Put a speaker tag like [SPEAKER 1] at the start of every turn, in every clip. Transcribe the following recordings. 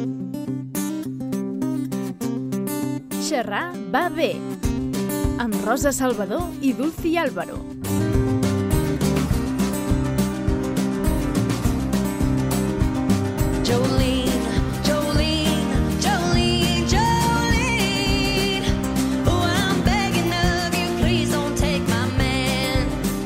[SPEAKER 1] Xerrar va bé, amb Rosa Salvador i Dulci Álvaro.
[SPEAKER 2] Jolene, Jolene, Jolene, Jolene. Oh, I'm begging of you, please don't take my man.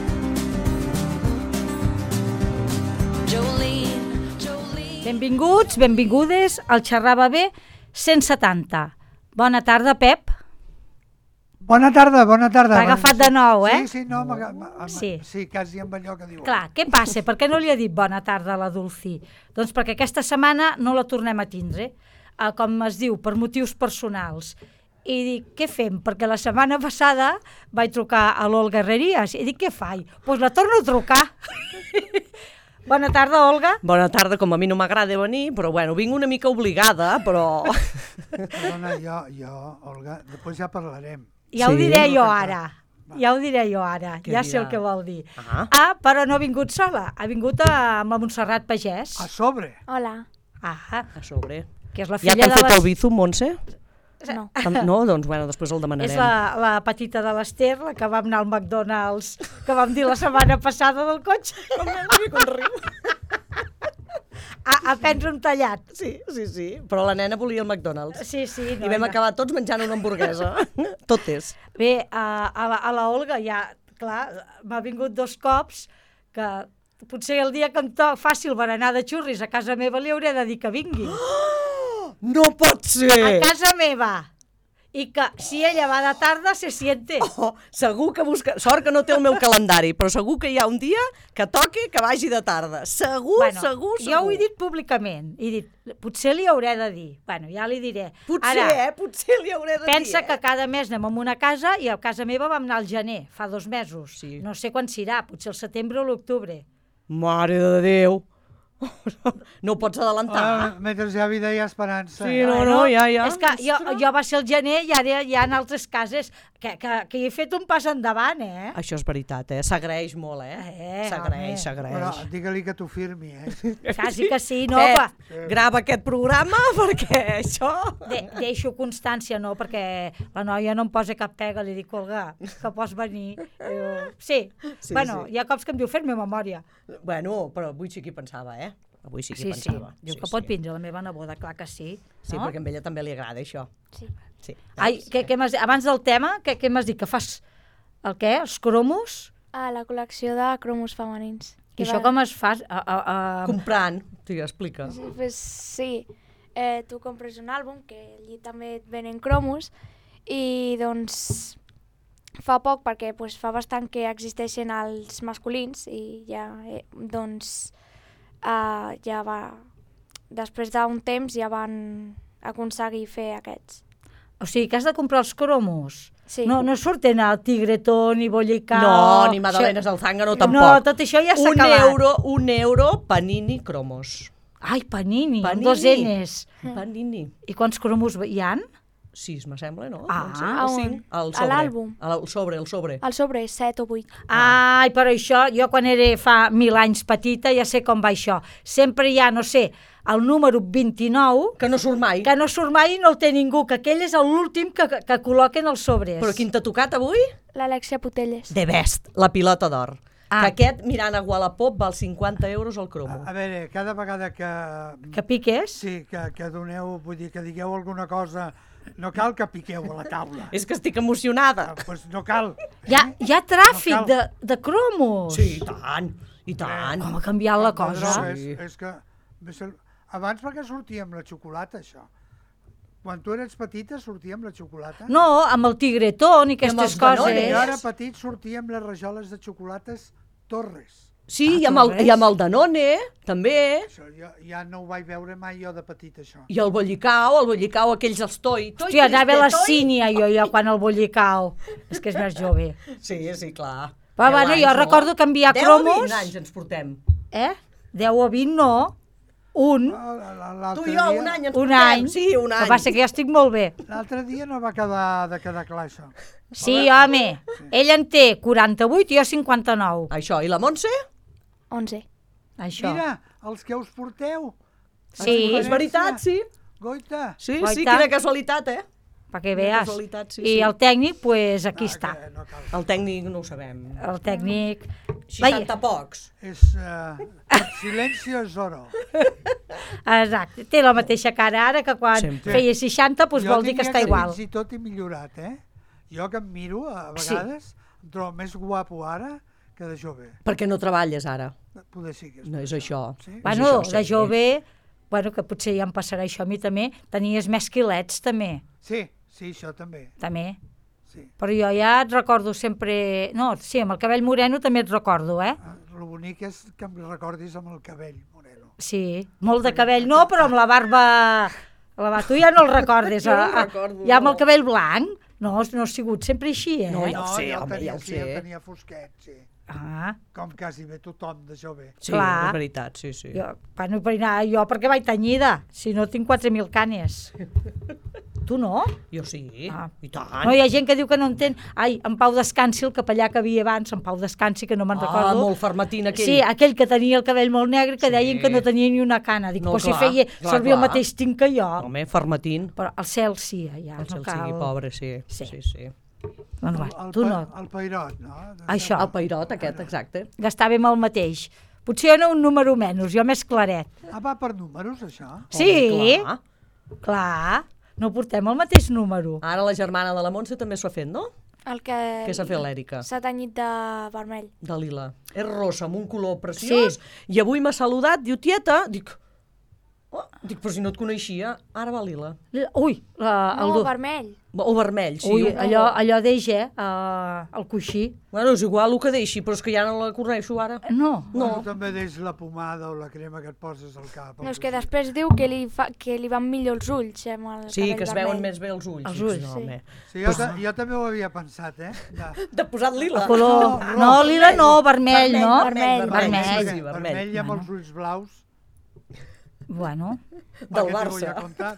[SPEAKER 2] Jolene, Jolene.
[SPEAKER 3] Benvinguts, benvingudes al Xerrar va bé 170. Bona tarda, Pep.
[SPEAKER 4] Bona tarda.
[SPEAKER 3] T'ha agafat de nou, eh?
[SPEAKER 4] Sí, no,
[SPEAKER 3] Sí,
[SPEAKER 4] quasi amb allò que diu.
[SPEAKER 3] Clar, què passa? Per què no li ha dit bona tarda a la Dulci? Doncs perquè aquesta setmana no la tornem a tindre, com es diu, per motius personals. I dic, què fem? Perquè la setmana passada vaig trucar a l'Olga Herrerías i dic, què faig? Doncs la torno a trucar. Bona tarda, Olga.
[SPEAKER 5] Bona tarda, com a mi no m'agrada venir, però bueno, vinc una mica obligada, però...
[SPEAKER 4] Perdona, jo, Olga, després ja parlarem.
[SPEAKER 3] Ja ho
[SPEAKER 5] Sí?
[SPEAKER 3] diré jo ara. Ja ho diré jo ara.
[SPEAKER 5] Què
[SPEAKER 3] Ja sé el
[SPEAKER 5] dirà?
[SPEAKER 3] que vol dir.
[SPEAKER 5] Ah.
[SPEAKER 3] Però no ha vingut sola. Ha vingut amb la Montserrat Pagès.
[SPEAKER 4] A sobre.
[SPEAKER 6] Hola.
[SPEAKER 3] Ah,
[SPEAKER 5] A sobre.
[SPEAKER 3] que és la
[SPEAKER 5] Ja
[SPEAKER 3] filla
[SPEAKER 5] t'han
[SPEAKER 3] de
[SPEAKER 5] fet
[SPEAKER 3] les...
[SPEAKER 5] el bizum, Montse?
[SPEAKER 6] No.
[SPEAKER 5] No? Doncs bueno, després el demanarem.
[SPEAKER 3] És la petita de l'Ester, la que vam anar al McDonald's, que vam dir la setmana passada del cotxe.
[SPEAKER 5] Com riu.
[SPEAKER 3] A prendre un tallat.
[SPEAKER 5] Sí, però la nena volia el McDonald's.
[SPEAKER 3] Sí.
[SPEAKER 5] I vam acabar tots menjant una hamburguesa. Totes.
[SPEAKER 3] Bé, a la Olga ja, clar, m'ha vingut 2 cops, que potser el dia que em faci el berenar de xurris a casa meva li hauré de dir que vingui.
[SPEAKER 5] No pot ser!
[SPEAKER 3] A casa meva. I que si ella va de tarda, se siente.
[SPEAKER 5] Oh, segur que busca... Sort que no té el meu calendari, però segur que hi ha un dia que toqui que vagi de tarda. Segur.
[SPEAKER 3] Jo ho he dit públicament. He dit, potser li hauré de dir. Bueno, ja li diré.
[SPEAKER 5] Potser,
[SPEAKER 3] Ara,
[SPEAKER 5] potser li hauré de dir.
[SPEAKER 3] pensa que cada mes anem a una casa i a casa meva vam anar al gener, fa 2 mesos.
[SPEAKER 5] Sí.
[SPEAKER 3] No sé quan serà, potser el setembre o l'octubre.
[SPEAKER 5] Mare de Déu. No ho pots adelantar.
[SPEAKER 4] Mentre hi ha vida hi ha esperança.
[SPEAKER 5] Sí, no, ja.
[SPEAKER 3] És que jo va ser el gener i ara hi ha altres cases que hi he fet un pas endavant, eh?
[SPEAKER 5] Això és veritat, S'agraeix molt, S'agraeix.
[SPEAKER 4] Però digue-li que t'ho firmi,
[SPEAKER 3] Quasi que sí, no?
[SPEAKER 5] Grava aquest programa perquè això...
[SPEAKER 3] Deixo constància, no? Perquè la noia no em posa cap pega, li dic, Olga, que pots venir. Sí. Bueno, hi ha cops que em diu, fer-me memòria.
[SPEAKER 5] Bueno, però avui sí que hi pensava, Avui sí que hi
[SPEAKER 3] Sí.
[SPEAKER 5] pensava.
[SPEAKER 3] Diu que pot vindre la meva neboda, clar que sí.
[SPEAKER 5] Sí,
[SPEAKER 3] no?
[SPEAKER 5] perquè a ella també li agrada això.
[SPEAKER 6] Sí.
[SPEAKER 3] Ai, què m'has dit? Abans del tema, què m'has dit? Que fas el què? Els cromos?
[SPEAKER 6] A la col·lecció de cromos femenins.
[SPEAKER 3] I això com es fa?
[SPEAKER 5] Comprant. Sí, explica.
[SPEAKER 6] Pues sí, tu compres un àlbum que allí també et venen cromos i doncs fa poc perquè pues, fa bastant que existeixen els masculins i ja ja va... Després d'un temps ja van aconseguir fer aquests.
[SPEAKER 3] O sigui, que has de comprar els cromos?
[SPEAKER 6] Sí.
[SPEAKER 3] No surten al Tigretón, ni Bollicao...
[SPEAKER 5] No, ni Madalenes al Zángano, tampoc.
[SPEAKER 3] No, tot això ja s'ha acabat.
[SPEAKER 5] Un euro, Panini cromos.
[SPEAKER 3] Ai, Panini, amb 2 N's.
[SPEAKER 5] Panini.
[SPEAKER 3] I quants cromos hi ha?
[SPEAKER 5] 6, me sembla, no?
[SPEAKER 3] Ah,
[SPEAKER 5] Montse?
[SPEAKER 6] a
[SPEAKER 5] O
[SPEAKER 6] on?
[SPEAKER 5] 5? Al
[SPEAKER 6] A
[SPEAKER 5] sobre.
[SPEAKER 6] l'àlbum?
[SPEAKER 5] El sobre.
[SPEAKER 6] El sobre és 7 o 8.
[SPEAKER 3] Ai, però això, jo quan era fa 1000 anys petita ja sé com va això. Sempre hi ha, no sé, el número 29...
[SPEAKER 5] Que no surt mai.
[SPEAKER 3] Que no surt mai i no el té ningú, que aquell és l'últim que col·loquen els sobres.
[SPEAKER 5] Però quin t'ha tocat avui?
[SPEAKER 6] L'Alexia Putelles.
[SPEAKER 5] De best, la pilota d'or.
[SPEAKER 3] Ah.
[SPEAKER 5] Que aquest, mirant a Wallapop, val 50 euros el cromo.
[SPEAKER 4] A veure, cada vegada que...
[SPEAKER 3] Que piques?
[SPEAKER 4] Sí, que doneu, vull dir, que digueu alguna cosa, no cal que piqueu a la taula.
[SPEAKER 5] És que estic emocionada.
[SPEAKER 4] Doncs no cal.
[SPEAKER 3] Hi ha tràfic
[SPEAKER 4] No cal.
[SPEAKER 3] de cromos.
[SPEAKER 5] Sí, i tant.
[SPEAKER 3] Com ha canviat la
[SPEAKER 4] No,
[SPEAKER 3] cosa.
[SPEAKER 4] és que... Abans perquè sortia amb la xocolata, això. Quan tu eres petita sortia amb la xocolata.
[SPEAKER 3] No, amb el Tigretón i aquestes
[SPEAKER 5] els
[SPEAKER 3] coses.
[SPEAKER 5] Danones.
[SPEAKER 4] Jo era petit sortia amb les rajoles de xocolates Torres.
[SPEAKER 5] Sí, i
[SPEAKER 3] Torres.
[SPEAKER 5] amb el Danone, també.
[SPEAKER 4] Això ja no ho vaig veure mai jo de petit, això.
[SPEAKER 5] I el Bollicao, aquells els Toi.
[SPEAKER 3] Hòstia, anava a la sínia jo quan el Bollicao. És que és més jove.
[SPEAKER 5] Sí, clar.
[SPEAKER 3] Però
[SPEAKER 5] 10
[SPEAKER 3] bueno,
[SPEAKER 5] anys,
[SPEAKER 3] jo
[SPEAKER 5] no?
[SPEAKER 3] recordo canviar
[SPEAKER 5] 10
[SPEAKER 3] cromos.
[SPEAKER 5] 10 anys ens portem.
[SPEAKER 3] 10 o 20 no. Un
[SPEAKER 5] Tu i jo, un any ens
[SPEAKER 3] Un
[SPEAKER 5] portem.
[SPEAKER 3] any.
[SPEAKER 5] Sí, un
[SPEAKER 3] El
[SPEAKER 5] any.
[SPEAKER 3] que passa que jo estic molt bé.
[SPEAKER 4] L'altre dia no va quedar clar, això.
[SPEAKER 3] Sí, home. Ell en té 48 i jo 59.
[SPEAKER 5] Això, i la Montse?
[SPEAKER 6] 11.
[SPEAKER 3] Això.
[SPEAKER 4] Mira, els que us porteu.
[SPEAKER 3] Sí.
[SPEAKER 5] És veritat, sí.
[SPEAKER 4] Goita.
[SPEAKER 5] Sí,
[SPEAKER 3] Guaita.
[SPEAKER 5] sí, quina casualitat,
[SPEAKER 3] perquè
[SPEAKER 5] Quina
[SPEAKER 3] veas.
[SPEAKER 5] casualitat, sí,
[SPEAKER 3] I
[SPEAKER 5] sí.
[SPEAKER 3] el tècnic, pues aquí està.
[SPEAKER 4] Que no cal.
[SPEAKER 5] El tècnic no ho sabem.
[SPEAKER 3] El tècnic...
[SPEAKER 5] 60 pocs.
[SPEAKER 4] És silencio és oro.
[SPEAKER 3] Exacte, té la mateixa cara ara que quan
[SPEAKER 5] Sempre.
[SPEAKER 3] feia 60, pues vol dir que
[SPEAKER 4] diria
[SPEAKER 3] està igual.
[SPEAKER 4] Fins i tot he millorat, Jo que em miro, a
[SPEAKER 3] Sí.
[SPEAKER 4] vegades, em trobo més guapo ara que de jove.
[SPEAKER 5] Perquè no treballes ara.
[SPEAKER 4] Poder sí que és.
[SPEAKER 5] No és això.
[SPEAKER 4] Sí?
[SPEAKER 3] Bueno,
[SPEAKER 5] això,
[SPEAKER 3] de
[SPEAKER 5] sí.
[SPEAKER 3] jove, bueno, que potser ja em passarà això a mi també, tenies més quilets també,
[SPEAKER 4] Sí, això també.
[SPEAKER 3] també.
[SPEAKER 4] Sí.
[SPEAKER 3] Però jo ja et recordo sempre... No, sí, amb el cabell moreno també et recordo,
[SPEAKER 4] El bonic és que em recordis amb el cabell moreno.
[SPEAKER 3] Sí, molt de cabell no, però amb la barba... Tu ja no el recordes.
[SPEAKER 5] Jo no el recordo,
[SPEAKER 3] Ja amb
[SPEAKER 5] no.
[SPEAKER 3] el cabell blanc. No, no ha sigut sempre així,
[SPEAKER 5] No,
[SPEAKER 3] eh?
[SPEAKER 5] ja ho sé,
[SPEAKER 4] jo el
[SPEAKER 5] home,
[SPEAKER 4] tenia,
[SPEAKER 5] ja ho
[SPEAKER 4] sí,
[SPEAKER 5] sé.
[SPEAKER 4] el tenia fosquet, sí.
[SPEAKER 3] Ah,
[SPEAKER 4] Com quasi bé tothom de jove.
[SPEAKER 5] Sí,
[SPEAKER 3] Clar.
[SPEAKER 5] és veritat, sí, sí.
[SPEAKER 3] jo, bueno, per anar, jo perquè vaig tenyida, si no tinc 4.000 canes. Tu no?
[SPEAKER 5] Jo sí,
[SPEAKER 3] Ah.
[SPEAKER 5] i tant.
[SPEAKER 3] No, hi ha gent que diu que no entén. Ai, en Pau Descansi, el capellà que havia abans, en Pau Descansi, que no me'n recordo.
[SPEAKER 5] molt fermatín aquell.
[SPEAKER 3] Sí, aquell que tenia el cabell molt negre, que
[SPEAKER 5] Sí.
[SPEAKER 3] deien que no tenia ni una cana. Dic,
[SPEAKER 5] No,
[SPEAKER 3] però si
[SPEAKER 5] clar,
[SPEAKER 3] feia
[SPEAKER 5] clar,
[SPEAKER 3] servir el
[SPEAKER 5] clar.
[SPEAKER 3] mateix tint que jo.
[SPEAKER 5] Home, fermatín.
[SPEAKER 3] Però el cel sí, ja,
[SPEAKER 5] El
[SPEAKER 3] no
[SPEAKER 5] cel
[SPEAKER 3] cal.
[SPEAKER 5] sigui pobre, sí.
[SPEAKER 3] Sí.
[SPEAKER 5] Sí, sí.
[SPEAKER 3] Doncs va, tu no.
[SPEAKER 4] El pairot, no?
[SPEAKER 3] Això,
[SPEAKER 5] El pairot aquest, exacte.
[SPEAKER 3] gastàvem el mateix. Potser jo no un número menys, jo més claret.
[SPEAKER 4] Va per números, això?
[SPEAKER 3] Sí,
[SPEAKER 5] Home, clar.
[SPEAKER 3] clar, no portem el mateix número.
[SPEAKER 5] Ara la germana de la Montse també s'ho ha fet, no?
[SPEAKER 6] El que
[SPEAKER 5] Què s'ha fet l'Èrica?
[SPEAKER 6] s'ha tenyit de vermell.
[SPEAKER 5] De lila. És rossa, amb un color preciós. I avui m'ha saludat, diu, tieta, dic, però si no et coneixia, ara va lila.
[SPEAKER 3] Ui, el
[SPEAKER 6] No, vermell.
[SPEAKER 5] O vermell, sí.
[SPEAKER 3] Ui,
[SPEAKER 5] un
[SPEAKER 3] allò,
[SPEAKER 5] color.
[SPEAKER 3] allò d'eix, el coixí.
[SPEAKER 5] Bueno, és igual el que deixi, però és que ja no la coneixo ara.
[SPEAKER 3] No,
[SPEAKER 4] No. També deix la pomada o la crema que et poses al cap.
[SPEAKER 6] No, és que després diu que li van millor els ulls amb el
[SPEAKER 5] Sí,
[SPEAKER 6] cabell
[SPEAKER 5] que es
[SPEAKER 6] vermell.
[SPEAKER 5] veuen més bé els ulls.
[SPEAKER 3] Els
[SPEAKER 5] Dic,
[SPEAKER 3] ulls,
[SPEAKER 5] no,
[SPEAKER 6] sí.
[SPEAKER 5] home.
[SPEAKER 4] Sí, jo també ho havia pensat,
[SPEAKER 5] De posar lila.
[SPEAKER 3] color...
[SPEAKER 4] No,
[SPEAKER 3] No,
[SPEAKER 4] roig,
[SPEAKER 3] lila no, vermell, no?
[SPEAKER 6] vermell,
[SPEAKER 3] Vermell.
[SPEAKER 5] Sí,
[SPEAKER 4] Vermell i amb
[SPEAKER 3] Bueno.
[SPEAKER 4] els ulls blaus.
[SPEAKER 3] Bueno.
[SPEAKER 5] Del
[SPEAKER 4] Perquè t'ho vull
[SPEAKER 5] Barça.
[SPEAKER 4] contar.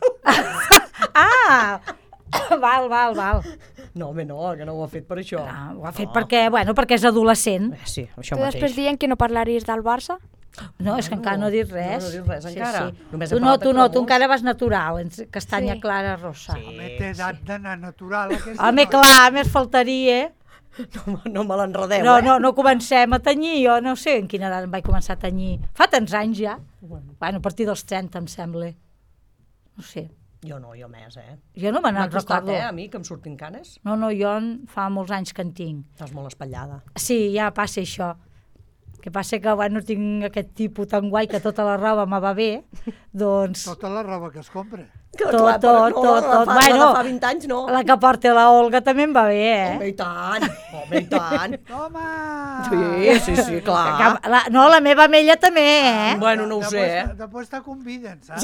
[SPEAKER 3] Ah! Val.
[SPEAKER 5] No, home, no, que no ho ha fet per això.
[SPEAKER 3] No, ho ha fet perquè és adolescent.
[SPEAKER 5] Sí, això
[SPEAKER 6] Tu després
[SPEAKER 5] mateix.
[SPEAKER 6] dient que no parlaries del Barça?
[SPEAKER 3] No, és que encara no ha dit res.
[SPEAKER 5] No ha dit res encara. Només
[SPEAKER 3] Tu
[SPEAKER 5] ha
[SPEAKER 3] no,
[SPEAKER 5] parlat de
[SPEAKER 3] tu no, tu
[SPEAKER 5] cromos.
[SPEAKER 3] encara vas natural, castanya
[SPEAKER 6] Sí.
[SPEAKER 3] clara, rosa.
[SPEAKER 4] Home, té edat d'anar natural. Aquesta
[SPEAKER 3] Home,
[SPEAKER 4] noia.
[SPEAKER 3] clar, més faltaria.
[SPEAKER 5] No me l'enredeu,
[SPEAKER 3] No comencem a tenyir, jo no sé en quina edat em vaig començar a tenyir. Fa tants anys ja. Bueno, a partir dels 30, em sembla. No sé,
[SPEAKER 5] Jo no, jo més,
[SPEAKER 3] jo no me
[SPEAKER 5] M'ha
[SPEAKER 3] n'en
[SPEAKER 5] costat,
[SPEAKER 3] recordo.
[SPEAKER 5] a mi, que em surtin canes.
[SPEAKER 3] No, jo fa molts anys que en tinc.
[SPEAKER 5] Estàs molt espatllada.
[SPEAKER 3] Sí, ja passa això. Que passa que, bueno, tinc aquest tipus tan guai que tota la roba me va bé, doncs
[SPEAKER 4] Tota la roba que es compra.
[SPEAKER 3] tot.
[SPEAKER 5] La de
[SPEAKER 3] Bueno,
[SPEAKER 5] fa 20 anys no.
[SPEAKER 3] la que porta la Olga també em va bé,
[SPEAKER 5] Home, i tant. Home, i tant.
[SPEAKER 4] Home!
[SPEAKER 5] Sí, clar.
[SPEAKER 3] La meva amb ella també,
[SPEAKER 5] Bueno, no ho sé,
[SPEAKER 4] Després te conviden, saps?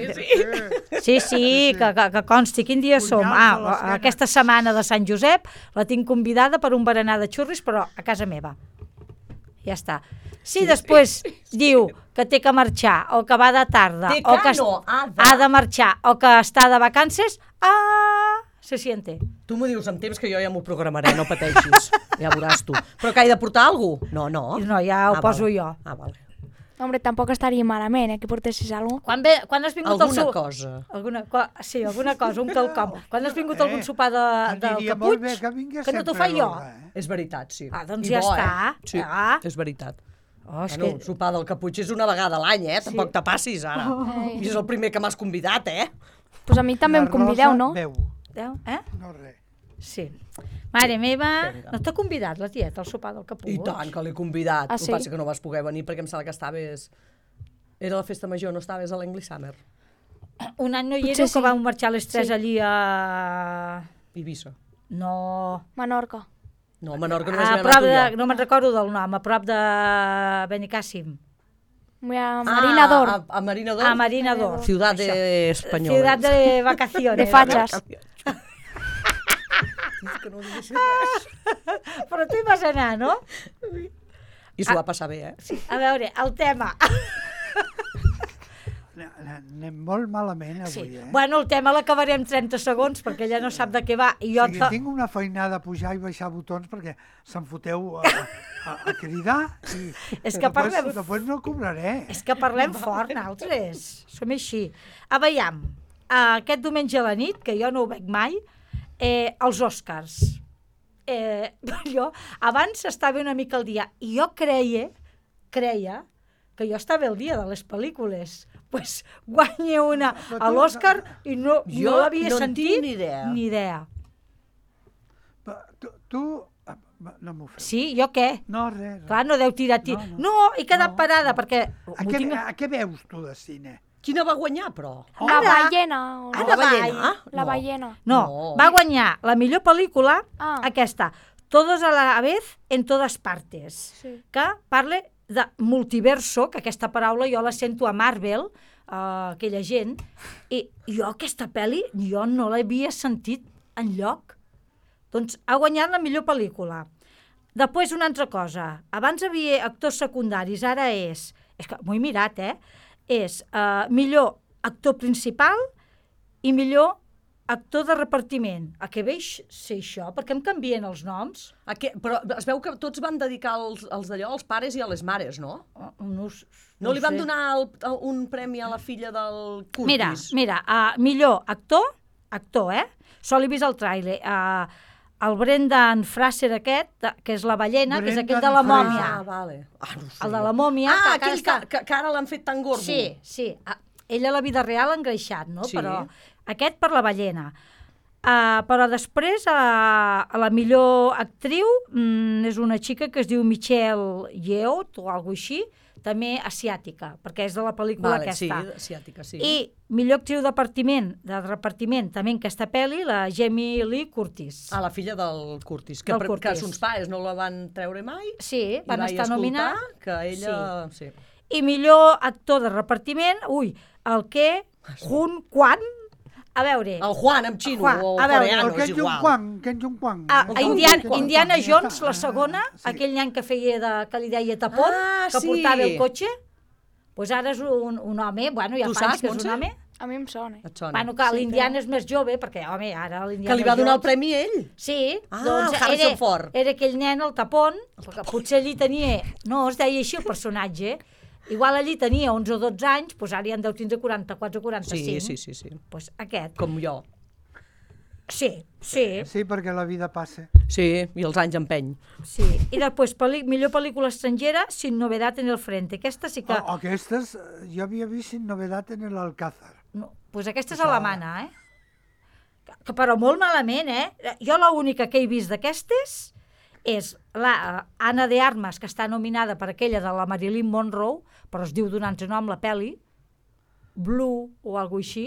[SPEAKER 5] Sí.
[SPEAKER 3] Sí, que consti. Quin dia som?
[SPEAKER 4] Punyals a l'esquena.
[SPEAKER 3] Aquesta setmana de Sant Josep la tinc convidada per un berenar de xurris, però a casa meva. Ja està. Si després diu que té que marxar, o que va de tarda,
[SPEAKER 5] Té
[SPEAKER 3] o
[SPEAKER 5] que
[SPEAKER 3] que
[SPEAKER 5] no,
[SPEAKER 3] ha de marxar, o que està de vacances, se siente.
[SPEAKER 5] Tu m'ho dius amb temps que jo ja m'ho programaré, no pateixis. Ja veuràs tu. Però que he de portar alguna cosa? No.
[SPEAKER 3] No, ja ho poso
[SPEAKER 5] vale.
[SPEAKER 3] jo.
[SPEAKER 5] Vale.
[SPEAKER 6] Hombre, tampoc estaria malament, que portessis alguna cosa.
[SPEAKER 3] Quan has vingut
[SPEAKER 5] Alguna
[SPEAKER 3] al
[SPEAKER 5] cosa.
[SPEAKER 3] Sí, alguna cosa, un quelcom. Quan has vingut a algun sopar del
[SPEAKER 4] Aniria molt bé
[SPEAKER 3] Capuig,
[SPEAKER 4] que vingués
[SPEAKER 3] que no t'ho
[SPEAKER 4] sempre
[SPEAKER 3] fa jo.
[SPEAKER 4] l'Olga,
[SPEAKER 5] És veritat, sí.
[SPEAKER 3] Doncs
[SPEAKER 5] I
[SPEAKER 3] ja
[SPEAKER 5] bo,
[SPEAKER 3] està.
[SPEAKER 5] Sí,
[SPEAKER 3] Ah.
[SPEAKER 5] és veritat.
[SPEAKER 3] Oh, és
[SPEAKER 5] Bueno,
[SPEAKER 3] que...
[SPEAKER 5] sopar del Caputx és una vegada a l'any, Tampoc te passis, ara. I és el primer que m'has convidat,
[SPEAKER 6] Pues a mi també em convideu, no?
[SPEAKER 4] Veu, no res.
[SPEAKER 3] Sí. Mare meva,
[SPEAKER 5] Vinga.
[SPEAKER 3] no t'ha convidat la tieta al sopar del Capuig?
[SPEAKER 5] I tant, que l'he convidat.
[SPEAKER 6] Ah,
[SPEAKER 5] El
[SPEAKER 6] sí?
[SPEAKER 5] que passa que no vas poder venir perquè em sembla que estaves... Era la festa major, no estaves a l'English Summer.
[SPEAKER 3] Un any no hi
[SPEAKER 6] Potser
[SPEAKER 3] era, que
[SPEAKER 6] sí.
[SPEAKER 3] vam marxar les tres
[SPEAKER 6] Sí.
[SPEAKER 3] allí a...
[SPEAKER 5] Eivissa.
[SPEAKER 3] No...
[SPEAKER 5] No,
[SPEAKER 6] Menorca.
[SPEAKER 5] a Menorca només
[SPEAKER 3] A
[SPEAKER 5] hi ha
[SPEAKER 3] prop
[SPEAKER 5] anat
[SPEAKER 3] de...
[SPEAKER 5] jo.
[SPEAKER 3] No me'n recordo del nom, a prop de Benicàssim.
[SPEAKER 6] Marina d'Or.
[SPEAKER 5] A Marina d'Or.
[SPEAKER 3] A Marina d'Or.
[SPEAKER 5] Ciudad
[SPEAKER 3] Això.
[SPEAKER 5] de Española.
[SPEAKER 3] Ciutat de vacaciones.
[SPEAKER 6] De fatxes.
[SPEAKER 3] Però tu hi vas anar, no?
[SPEAKER 5] I s'ho va passar bé,
[SPEAKER 3] A veure, el tema.
[SPEAKER 4] Anem molt malament avui,
[SPEAKER 3] Sí.
[SPEAKER 4] eh?
[SPEAKER 3] Bueno, el tema l'acabarem en 30 segons perquè ella no sap de què va. I jo
[SPEAKER 4] O sigui, tinc una feinada a pujar i baixar botons perquè se'n foteu a cridar i
[SPEAKER 3] És que parlem-
[SPEAKER 4] després no cobraré.
[SPEAKER 3] És que parlem fort, nosaltres. Som així. A veiem, aquest diumenge a la nit, que jo no ho veig mai, els Oscars. Jo abans estava una mica al dia i jo creia que jo estava al dia de les pel·lícules. Pues guanya una a l'Oscar i no l'havia
[SPEAKER 5] no en
[SPEAKER 3] sentit
[SPEAKER 5] tinc ni idea.
[SPEAKER 3] ni idea.
[SPEAKER 4] Tu... No m'ho fes.
[SPEAKER 3] Sí, jo què?
[SPEAKER 4] No, res.
[SPEAKER 3] Clar, no deu tirar. No, he quedat parada perquè...
[SPEAKER 4] A què veus tu de cine?
[SPEAKER 5] Quina va guanyar, però?
[SPEAKER 6] La ballena.
[SPEAKER 3] Ara
[SPEAKER 5] ballena?
[SPEAKER 6] La ballena.
[SPEAKER 3] No, va guanyar la millor pel·lícula, aquesta, Todos a la vez en todas partes, que parla de multiverso, que aquesta paraula jo la sento a Marvel, aquella gent, i jo aquesta pel·li jo no l'havia sentit enlloc. Doncs ha guanyat la millor pel·lícula. Després una altra cosa, abans havia actors secundaris, ara és que m'ho he mirat, és millor actor principal i millor actor de repartiment. A què veig ser això? Per què em canvien els noms?
[SPEAKER 5] Però es veu que tots van dedicar els d'allò als pares i a les mares, no?
[SPEAKER 3] No
[SPEAKER 5] li van donar un premi a la filla del Curtis?
[SPEAKER 3] Mira, millor actor, sol he vist el tràiler, el Brendan Fraser aquest, que és la ballena, que és aquell de la mòmia.
[SPEAKER 5] Ah, vale.
[SPEAKER 3] No sé. El de la mòmia.
[SPEAKER 5] Aquell que ara l'han fet tan gordo.
[SPEAKER 3] Sí. Ell a la vida real ha engreixat, no?
[SPEAKER 5] Sí.
[SPEAKER 3] Però aquest per la ballena. Però després, la millor actriu és una xica que es diu Michelle Yeoh, o alguna així, també asiàtica, perquè és de la pel·lícula aquesta.
[SPEAKER 5] Sí, asiàtica, sí.
[SPEAKER 3] I millor actriu de repartiment, també en aquesta pel·li, la Jamie Lee Curtis.
[SPEAKER 5] La filla del Curtis, que sons pares no la van treure mai.
[SPEAKER 3] Sí, van estar nominats.
[SPEAKER 5] I vaig escoltar que ella... Sí.
[SPEAKER 3] I millor actor de repartiment, el Hun Kwan. A veure...
[SPEAKER 5] El Juan, amb xino, o coreano, és igual.
[SPEAKER 4] Ken Jong-kwang.
[SPEAKER 3] Indiana Jones, la segona, aquell any que li deia tapón, que portava el cotxe, doncs ara és un home, bueno, ja fa anys que és un home.
[SPEAKER 6] A mi em sona.
[SPEAKER 3] Bueno, que l'Indiana és més jove, perquè, home, ara l'Indiana...
[SPEAKER 5] Que li va donar el premi ell?
[SPEAKER 3] Sí,
[SPEAKER 5] doncs Harrison Ford.
[SPEAKER 3] Era aquell nen, el tapón, perquè potser allí tenia... No, es deia així el personatge, igual allí tenia 11 o 12 anys, doncs ara ja en deu tindre 44 o 45.
[SPEAKER 5] Sí.
[SPEAKER 3] Doncs aquest.
[SPEAKER 5] Com jo.
[SPEAKER 3] Sí.
[SPEAKER 4] Sí, perquè la vida passa.
[SPEAKER 5] Sí, i els anys empeny.
[SPEAKER 3] Sí, i després millor pel·lícula estrangera, Sin novedad en el frente. Aquesta sí que...
[SPEAKER 4] Aquestes, jo havia vist Sin novedad en el Alcázar.
[SPEAKER 3] No, doncs aquesta és alemana, que però molt malament, Jo l'única que he vist d'aquestes és la Anna de Armas, que està nominada per aquella de la Marilyn Monroe, però es diu donant-se nom la pel·li, Blue o alguna així.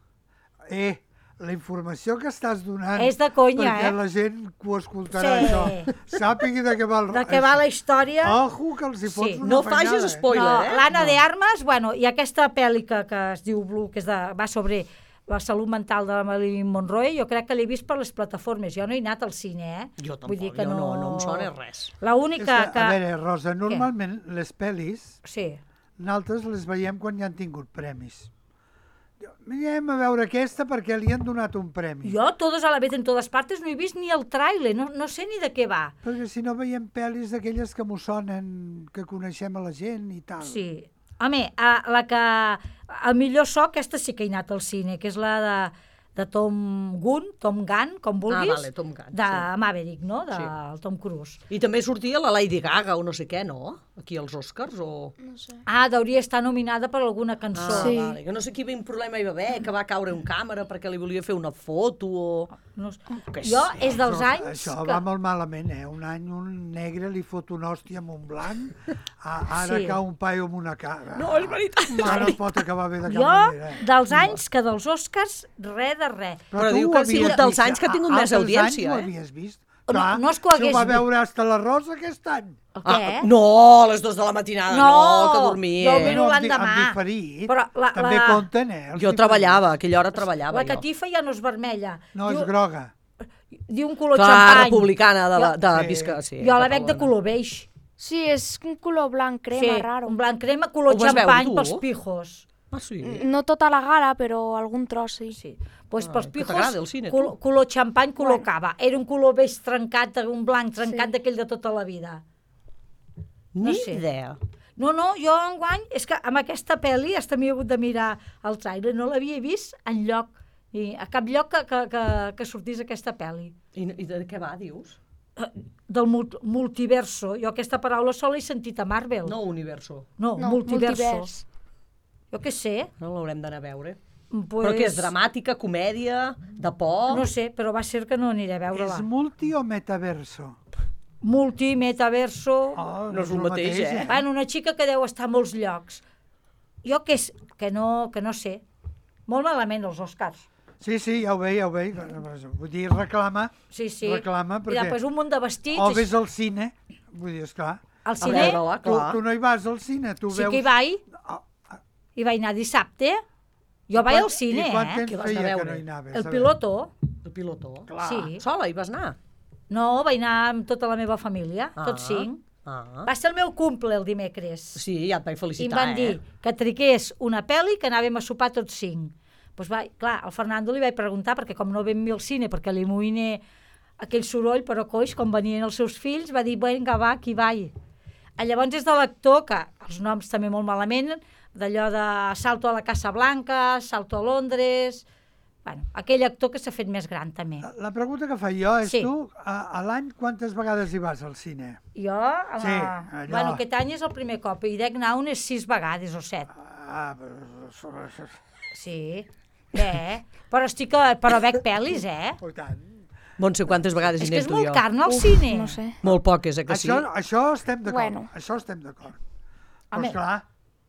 [SPEAKER 4] La informació que estàs donant...
[SPEAKER 3] És de conya,
[SPEAKER 4] perquè la gent que ho escoltarà això sàpigui de què va
[SPEAKER 3] la història.
[SPEAKER 4] Ojo, que els hi fots una
[SPEAKER 5] No
[SPEAKER 4] afanyada.
[SPEAKER 5] facis spoiler,
[SPEAKER 3] L'Anna de Armas, bueno, i aquesta pel·li que es diu Blue, que va sobre la salut mental de la Marilyn Monroe, jo crec que l'he vist per les plataformes. Jo no he anat al cine,
[SPEAKER 5] Jo tampoc,
[SPEAKER 3] Vull dir que
[SPEAKER 5] no em sona res.
[SPEAKER 3] L'única que...
[SPEAKER 4] A veure, Rosa, normalment les pel·lis,
[SPEAKER 3] Sí.
[SPEAKER 4] nosaltres les veiem quan ja han tingut premis. Anem a veure aquesta perquè li han donat un premi.
[SPEAKER 3] Jo, Todos a la vez en todas partes, no he vist ni el tràiler, no sé ni de què va.
[SPEAKER 4] Perquè si no veiem pel·lis d'aquelles que m'ho sonen, que coneixem a la gent i tal.
[SPEAKER 3] Sí. Home, el millor so, aquesta sí que he anat al cine, que és la de Tom Gunn, com vulguis,
[SPEAKER 5] vale, Tom Gunn,
[SPEAKER 3] de
[SPEAKER 5] sí.
[SPEAKER 3] Maverick, no? Del Tom Cruise.
[SPEAKER 5] I també sortia la Lady Gaga o no sé què, no? Aquí als Oscars, o...
[SPEAKER 6] No sé.
[SPEAKER 3] Deuria estar nominada per alguna cançó.
[SPEAKER 5] Vale, que no sé quin problema hi va haver, que va caure un càmera perquè li volia fer una foto o...
[SPEAKER 3] No, jo, és dels anys...
[SPEAKER 4] Això va molt malament, Un any un negre li fot un hòstia amb un blanc, ara cau un paio amb una cara.
[SPEAKER 5] No, és veritat.
[SPEAKER 4] Ara no pot acabar bé de cap
[SPEAKER 3] Jo,
[SPEAKER 4] manera.
[SPEAKER 3] dels anys que dels Oscars, res de res.
[SPEAKER 5] Però diu que ha sigut dels anys que ha tingut més audiència,
[SPEAKER 4] Altres anys ho havies vist?
[SPEAKER 3] No és que ho
[SPEAKER 4] Si ho va
[SPEAKER 3] hagués
[SPEAKER 4] veure hasta la Rosa aquest any.
[SPEAKER 3] Què?
[SPEAKER 5] No, a les 2 de la matinada, no, que dormia.
[SPEAKER 3] jo miro l'endemà.
[SPEAKER 4] Amb diferit,
[SPEAKER 3] Però
[SPEAKER 4] també compten,
[SPEAKER 5] Jo treballava, a aquella hora treballava
[SPEAKER 3] La
[SPEAKER 5] jo.
[SPEAKER 3] catifa ja no és vermella.
[SPEAKER 4] No, és groga.
[SPEAKER 3] Diu un color
[SPEAKER 5] Clar,
[SPEAKER 3] xampany.
[SPEAKER 5] republicana de
[SPEAKER 4] Sí.
[SPEAKER 5] Visca, sí.
[SPEAKER 3] Jo la veig de
[SPEAKER 5] Catalana.
[SPEAKER 3] color beix.
[SPEAKER 6] Sí, és un color blanc crema, raro.
[SPEAKER 3] un blanc crema, color
[SPEAKER 5] Ho vas veure,
[SPEAKER 3] xampany
[SPEAKER 5] tu?
[SPEAKER 3] pels pijos.
[SPEAKER 5] Ah, sí?
[SPEAKER 6] No tota la gala, però algun tros, sí.
[SPEAKER 3] Sí. Pues pels
[SPEAKER 5] que
[SPEAKER 3] pijos,
[SPEAKER 5] t'agrada el cine, tu.
[SPEAKER 3] color xampany, color cava. Era un color beix trencat, un blanc trencat
[SPEAKER 6] Sí.
[SPEAKER 3] d'aquell de tota la vida.
[SPEAKER 5] Ni
[SPEAKER 3] sé.
[SPEAKER 5] idea.
[SPEAKER 3] No, jo enguany, és que amb aquesta pel·li hasta m'he hagut de mirar el tràiler, no l'havia vist enlloc, i a cap lloc que sortís aquesta pel·li.
[SPEAKER 5] I de què va, dius?
[SPEAKER 3] Del multiverso. Jo aquesta paraula sola he sentit a Marvel.
[SPEAKER 5] No universo.
[SPEAKER 3] No,
[SPEAKER 6] No,
[SPEAKER 3] multiverso.
[SPEAKER 6] multivers.
[SPEAKER 3] Jo què sé.
[SPEAKER 5] No l'haurem d'anar a veure.
[SPEAKER 3] Pues,
[SPEAKER 5] Però què és, dramàtica, comèdia, de por?
[SPEAKER 3] No sé, però va ser que no aniré a veure-la.
[SPEAKER 4] És multi o metaverso?
[SPEAKER 3] Metaverso...
[SPEAKER 4] Oh,
[SPEAKER 5] No és el mateix, eh?
[SPEAKER 3] Bueno, una xica que deu estar a molts llocs. Jo que no sé. Molt malament els Oscars.
[SPEAKER 4] Sí, ja ho veig. Vull dir, reclama.
[SPEAKER 3] Sí.
[SPEAKER 4] Reclama,
[SPEAKER 3] I
[SPEAKER 4] perquè...
[SPEAKER 3] després un munt de vestits.
[SPEAKER 4] O ves al cine, vull dir, esclar.
[SPEAKER 3] Al
[SPEAKER 5] A
[SPEAKER 3] cine,
[SPEAKER 5] veure-la,
[SPEAKER 4] Tu
[SPEAKER 5] clar.
[SPEAKER 4] no hi vas al cine, tu
[SPEAKER 3] sí
[SPEAKER 4] veus...
[SPEAKER 3] que hi vaig. Hi vaig anar dissabte. Jo vaig al cine,
[SPEAKER 4] I quant
[SPEAKER 3] eh?
[SPEAKER 4] temps
[SPEAKER 5] Què vas anar a
[SPEAKER 4] feia que
[SPEAKER 5] veure?
[SPEAKER 4] no hi anaves?
[SPEAKER 3] El piloto.
[SPEAKER 5] El pilotó.
[SPEAKER 4] Clar.
[SPEAKER 3] Sí.
[SPEAKER 5] Sola hi vas anar?
[SPEAKER 3] No, vaig anar amb tota la meva família, tots 5.
[SPEAKER 5] Ah.
[SPEAKER 3] Va ser el meu cumple el dimecres.
[SPEAKER 5] Sí, ja et vaig
[SPEAKER 3] I em
[SPEAKER 5] felicitar,
[SPEAKER 3] van dir que triqués una pel·li que anàvem a sopar tots 5. Doncs clar, al Fernando li vaig preguntar, perquè com no vam al cine, perquè li moïne aquell soroll, però coix, com venien els seus fills, va dir, vinga, va, aquí vaig. Llavors és de l'actor, que els noms també molt malament, d'allò de Salto a la Casa Blanca, Salto a Londres... Bueno, aquell actor que s'ha fet més gran, també.
[SPEAKER 4] La pregunta que faig jo és
[SPEAKER 3] Sí.
[SPEAKER 4] tu, a l'any quantes vegades hi vas al cine?
[SPEAKER 3] Jo,
[SPEAKER 4] Sí, allò.
[SPEAKER 3] bueno, aquest any és el primer cop, i dec anar unes 6 vegades o 7.
[SPEAKER 4] Ah,
[SPEAKER 3] Sí, bé, però veig pel·lis, eh?
[SPEAKER 4] oh, tant.
[SPEAKER 5] Montse, quantes vegades hi
[SPEAKER 3] És que
[SPEAKER 5] anem
[SPEAKER 3] és
[SPEAKER 5] tu i
[SPEAKER 3] molt
[SPEAKER 5] jo?
[SPEAKER 3] carn al cine.
[SPEAKER 6] No sé.
[SPEAKER 5] Molt poques, que sí?
[SPEAKER 4] Això estem d'acord,
[SPEAKER 6] Bueno.
[SPEAKER 4] això estem d'acord. Però
[SPEAKER 3] Home,
[SPEAKER 4] esclar,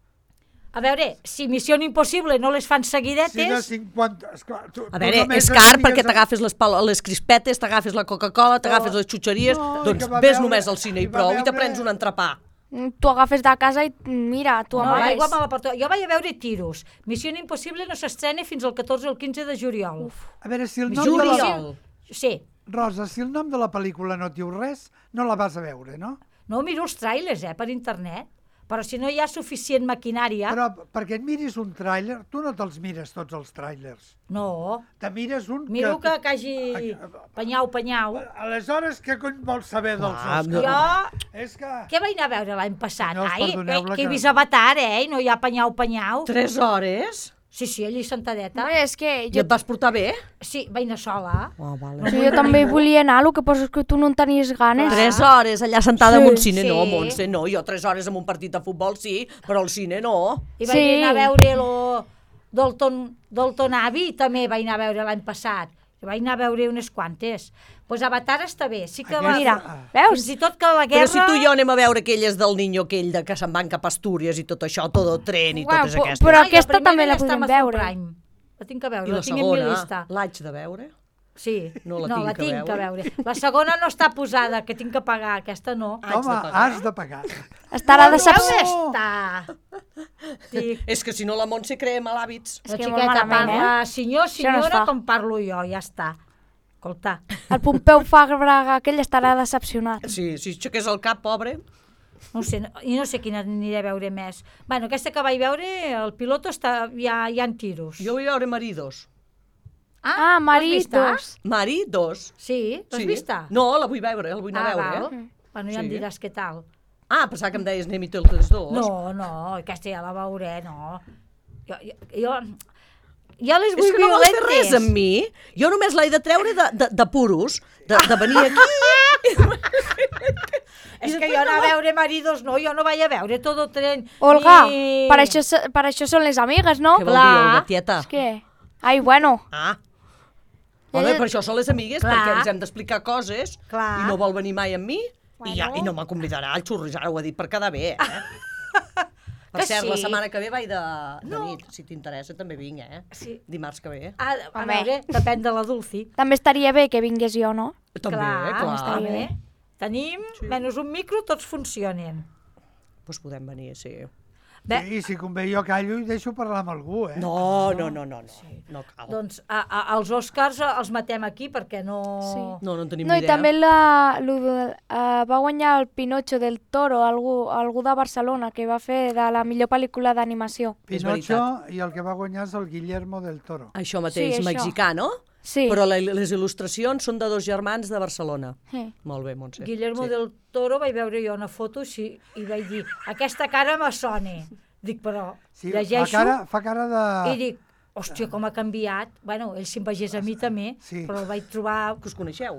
[SPEAKER 3] A veure, si Missió Impossible no les fan seguidetes...
[SPEAKER 4] si de 50... Esclar,
[SPEAKER 5] A veure, és car perquè t'agafes les crispetes, t'agafes la Coca-Cola, t'agafes les xutxeries,
[SPEAKER 4] No,
[SPEAKER 5] doncs
[SPEAKER 4] que va
[SPEAKER 5] ves
[SPEAKER 4] veure-
[SPEAKER 5] només al cine i
[SPEAKER 4] i va
[SPEAKER 5] prou i
[SPEAKER 4] veure-
[SPEAKER 5] te prens un entrepà.
[SPEAKER 6] Tu agafes de casa i mira, tu
[SPEAKER 3] No,
[SPEAKER 6] amagues.
[SPEAKER 3] l'aigua me la porto. Jo vaig a veure Tiros. Missió Impossible no s'estrena fins al 14 o el 15 de juliol.
[SPEAKER 4] A veure, si el nom de la...
[SPEAKER 5] Juliol.
[SPEAKER 3] Sí.
[SPEAKER 4] Rosa, si el nom de la pel·lícula no et diu res, no la vas a veure, no?
[SPEAKER 3] No miro els trailers, per internet. Però si no hi ha suficient maquinària...
[SPEAKER 4] Però perquè et miris un tràiler, tu no te'ls mires tots els tràilers.
[SPEAKER 3] No.
[SPEAKER 4] Te mires un
[SPEAKER 3] Miro que hagi penyau.
[SPEAKER 4] Aleshores, què cony vols saber dels
[SPEAKER 5] Clar,
[SPEAKER 4] Oscars?
[SPEAKER 3] Jo...
[SPEAKER 4] És que...
[SPEAKER 3] Què vaig anar a veure l'any passat?
[SPEAKER 4] Senyors,
[SPEAKER 3] Ai,
[SPEAKER 4] perdoneu-la
[SPEAKER 3] que he
[SPEAKER 4] que-
[SPEAKER 3] vist Avatar, I no hi ha penyau.
[SPEAKER 5] 3 hores?
[SPEAKER 3] Sí, allí sentadeta.
[SPEAKER 6] No, és que
[SPEAKER 5] I
[SPEAKER 6] jo,
[SPEAKER 5] et vas portar bé?
[SPEAKER 3] Sí, vaig anar sola.
[SPEAKER 5] Oh, vale.
[SPEAKER 6] jo també volia anar, el que passa és que tu no en tenies ganes.
[SPEAKER 5] 3 hores allà sentada en un cine?
[SPEAKER 3] Sí.
[SPEAKER 5] No, Montse, no. Jo 3 hores en un partit de futbol sí, però al cine no.
[SPEAKER 3] I vaig
[SPEAKER 6] Sí.
[SPEAKER 3] anar a veure Dalton Abbey, també vaig anar a veure l'any passat. I vaig anar a veure unes quantes. Doncs Avatar està bé. Sí que va...
[SPEAKER 6] Mira, veus?
[SPEAKER 3] Fins i tot que la
[SPEAKER 5] Però
[SPEAKER 3] guerra...
[SPEAKER 5] si tu i jo anem a veure aquelles del niño aquell de que se'n van cap a Astúries i tot això, todo tren i
[SPEAKER 6] Bueno,
[SPEAKER 5] totes aquestes.
[SPEAKER 6] però
[SPEAKER 3] Ai,
[SPEAKER 6] aquesta
[SPEAKER 3] primera
[SPEAKER 6] també la
[SPEAKER 3] ja està a
[SPEAKER 6] podem
[SPEAKER 3] Amazon
[SPEAKER 6] veure.
[SPEAKER 3] Prime. La tinc a veure,
[SPEAKER 5] I
[SPEAKER 3] la
[SPEAKER 5] la
[SPEAKER 3] tinc en mi llista.
[SPEAKER 5] segona, l'haig de veure?
[SPEAKER 3] Sí,
[SPEAKER 5] No la
[SPEAKER 3] la
[SPEAKER 5] tinc a
[SPEAKER 3] tinc a
[SPEAKER 5] veure.
[SPEAKER 3] veure. La segona no està posada, que tinc que pagar, aquesta no.
[SPEAKER 5] Haig de
[SPEAKER 4] Home,
[SPEAKER 5] pagar?
[SPEAKER 4] has de pagar.
[SPEAKER 6] Estarà
[SPEAKER 3] On
[SPEAKER 6] decepcionat.
[SPEAKER 3] està? Dic,
[SPEAKER 5] És que si no la Montse crea malhàbits.
[SPEAKER 3] la
[SPEAKER 6] que molt
[SPEAKER 3] xiqueta
[SPEAKER 6] malament,
[SPEAKER 3] parla senyor,
[SPEAKER 6] Això no es
[SPEAKER 3] senyora,
[SPEAKER 6] fa.
[SPEAKER 3] com parlo jo, ja està. Escolta,
[SPEAKER 6] El Pompeu Fabra aquell estarà decepcionat.
[SPEAKER 5] Sí, si aixequés el cap, pobre.
[SPEAKER 3] no ho sé, i no sé quina aniré a veure més. Bueno, aquesta que vaig veure, el piloto està, hi ha tiros.
[SPEAKER 5] Jo vull veure Maridos.
[SPEAKER 6] Ah,
[SPEAKER 3] l'has vista?
[SPEAKER 6] Maritos.
[SPEAKER 5] Maridos?
[SPEAKER 3] Sí, l'has
[SPEAKER 5] Sí.
[SPEAKER 3] vista?
[SPEAKER 5] No, la vull veure, la vull anar a veure.
[SPEAKER 3] val.
[SPEAKER 5] Eh?
[SPEAKER 3] Bueno, ja em
[SPEAKER 5] Sí.
[SPEAKER 3] diràs què tal.
[SPEAKER 5] Ah, pensava que em deies anem-hi tots dos.
[SPEAKER 3] No, aquesta ja la veuré, no. Jo les vull
[SPEAKER 5] És que no vols fer
[SPEAKER 3] violentes.
[SPEAKER 5] res amb mi. Jo només l'he de treure de puros, de venir aquí.
[SPEAKER 3] És que jo anar a veure maridos, no, jo no vaig a veure Todo Tren.
[SPEAKER 6] Olga,
[SPEAKER 3] ni...
[SPEAKER 6] per això són les amigues, no?
[SPEAKER 5] Què vol dir,
[SPEAKER 3] Clar.
[SPEAKER 5] Olga, tieta?
[SPEAKER 6] És que... Ai, bueno.
[SPEAKER 5] Ah. Home, per això són les amigues,
[SPEAKER 3] Clar.
[SPEAKER 5] perquè ens hem d'explicar coses
[SPEAKER 3] Clar.
[SPEAKER 5] i no vol venir mai amb mi
[SPEAKER 6] Bueno.
[SPEAKER 5] i no me convidarà al xurris, ara ho he dit per quedar bé, Per
[SPEAKER 3] Que
[SPEAKER 5] cert, la
[SPEAKER 3] sí.
[SPEAKER 5] setmana que ve vaig de nit, si t'interessa també vinc,
[SPEAKER 3] Sí.
[SPEAKER 5] Dimarts que ve.
[SPEAKER 3] A
[SPEAKER 6] Home.
[SPEAKER 3] veure, depèn de la Dulci.
[SPEAKER 6] També estaria bé que vingués jo, no?
[SPEAKER 5] També,
[SPEAKER 3] clar.
[SPEAKER 6] estaria bé.
[SPEAKER 3] Tenim, menys un micro, tots funcionen.
[SPEAKER 5] Doncs podem venir, sí.
[SPEAKER 3] Bé,
[SPEAKER 4] I si convé jo callo i deixo parlar amb algú,
[SPEAKER 5] No no cal.
[SPEAKER 3] doncs els Oscars els matem aquí perquè no...
[SPEAKER 6] Sí.
[SPEAKER 5] No en tenim
[SPEAKER 6] No,
[SPEAKER 5] ni
[SPEAKER 6] i
[SPEAKER 5] idea.
[SPEAKER 6] també va guanyar el Pinocho del Toro, algú de Barcelona, que va fer de la millor pel·lícula d'animació.
[SPEAKER 5] És
[SPEAKER 4] Pinocho
[SPEAKER 5] veritat.
[SPEAKER 4] i el que va guanyar és el Guillermo del Toro.
[SPEAKER 5] Això mateix,
[SPEAKER 6] Sí, això.
[SPEAKER 5] mexicà, no?
[SPEAKER 6] Sí.
[SPEAKER 5] Però les il·lustracions són de 2 germans de Barcelona.
[SPEAKER 6] Sí.
[SPEAKER 5] Molt bé, Montse.
[SPEAKER 3] Guillermo del Toro, vaig veure jo una foto i vaig dir, aquesta cara me sona. Dic, però
[SPEAKER 4] Sí,
[SPEAKER 3] llegeixo
[SPEAKER 4] fa cara de...
[SPEAKER 3] i dic, hòstia, com ha canviat. Bueno, ell si em vegés a mi també,
[SPEAKER 4] Sí.
[SPEAKER 3] però el vaig trobar
[SPEAKER 5] Que us coneixeu?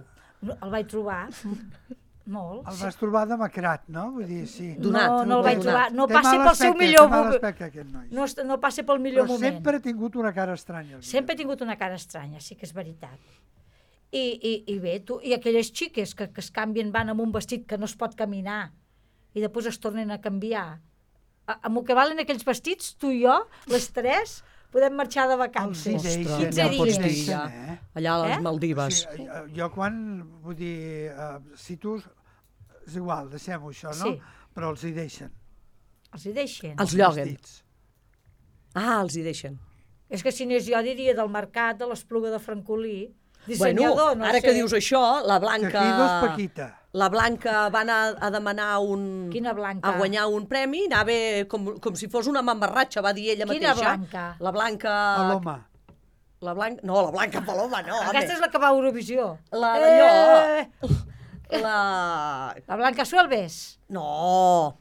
[SPEAKER 3] molt.
[SPEAKER 4] El vas trobar demacrat, no? Vull dir, sí.
[SPEAKER 5] Donat,
[SPEAKER 3] No el vaig
[SPEAKER 5] donat.
[SPEAKER 3] trobar, no
[SPEAKER 4] Té
[SPEAKER 3] passa
[SPEAKER 4] mal
[SPEAKER 3] pel seu
[SPEAKER 4] aspecte,
[SPEAKER 3] millor
[SPEAKER 4] té mal
[SPEAKER 3] moment.
[SPEAKER 4] aspecte, aquest noi.
[SPEAKER 3] No passa pel millor
[SPEAKER 4] Però
[SPEAKER 3] moment.
[SPEAKER 4] sempre ha tingut una cara estranya.
[SPEAKER 3] Sempre he tingut una cara estranya, sí que és veritat. I bé, i aquelles xiques que es canvien, van amb un vestit que no es pot caminar i després es tornen a canviar. Amb el que valen aquells vestits, tu i jo, les tres, podem marxar de vacances.
[SPEAKER 4] Els hi deixen,
[SPEAKER 3] 15
[SPEAKER 5] ja pots
[SPEAKER 3] dies.
[SPEAKER 5] dir, ja. Allà a les
[SPEAKER 3] Eh?
[SPEAKER 5] Maldives.
[SPEAKER 4] Sí, jo quan, vull dir, si tu... És igual, deixem-ho això, no?
[SPEAKER 3] Sí.
[SPEAKER 4] Però els hi deixen.
[SPEAKER 3] Els hi deixen.
[SPEAKER 5] Els lloguen.
[SPEAKER 4] vestits.
[SPEAKER 5] Ah, els hi deixen.
[SPEAKER 3] És que si anés jo diria del mercat, de l'Espluga de Francolí,
[SPEAKER 5] Bueno,
[SPEAKER 3] dissenyador, no
[SPEAKER 5] ara
[SPEAKER 3] sé.
[SPEAKER 5] que dius això, la Blanca...
[SPEAKER 4] Tejidos Paquita.
[SPEAKER 5] La Blanca va anar a demanar un...
[SPEAKER 3] Quina Blanca?
[SPEAKER 5] A guanyar un premi, anava com si fos una mamarratxa, va dir ella
[SPEAKER 3] Quina
[SPEAKER 5] mateixa.
[SPEAKER 3] Blanca?
[SPEAKER 5] La Blanca...
[SPEAKER 4] Paloma.
[SPEAKER 5] La Blanca... No, la Blanca Paloma, no, home.
[SPEAKER 3] Aquesta és la que va a Eurovisió.
[SPEAKER 5] La d'allò...
[SPEAKER 3] La
[SPEAKER 5] La...
[SPEAKER 3] Blanca Suelves.
[SPEAKER 5] No.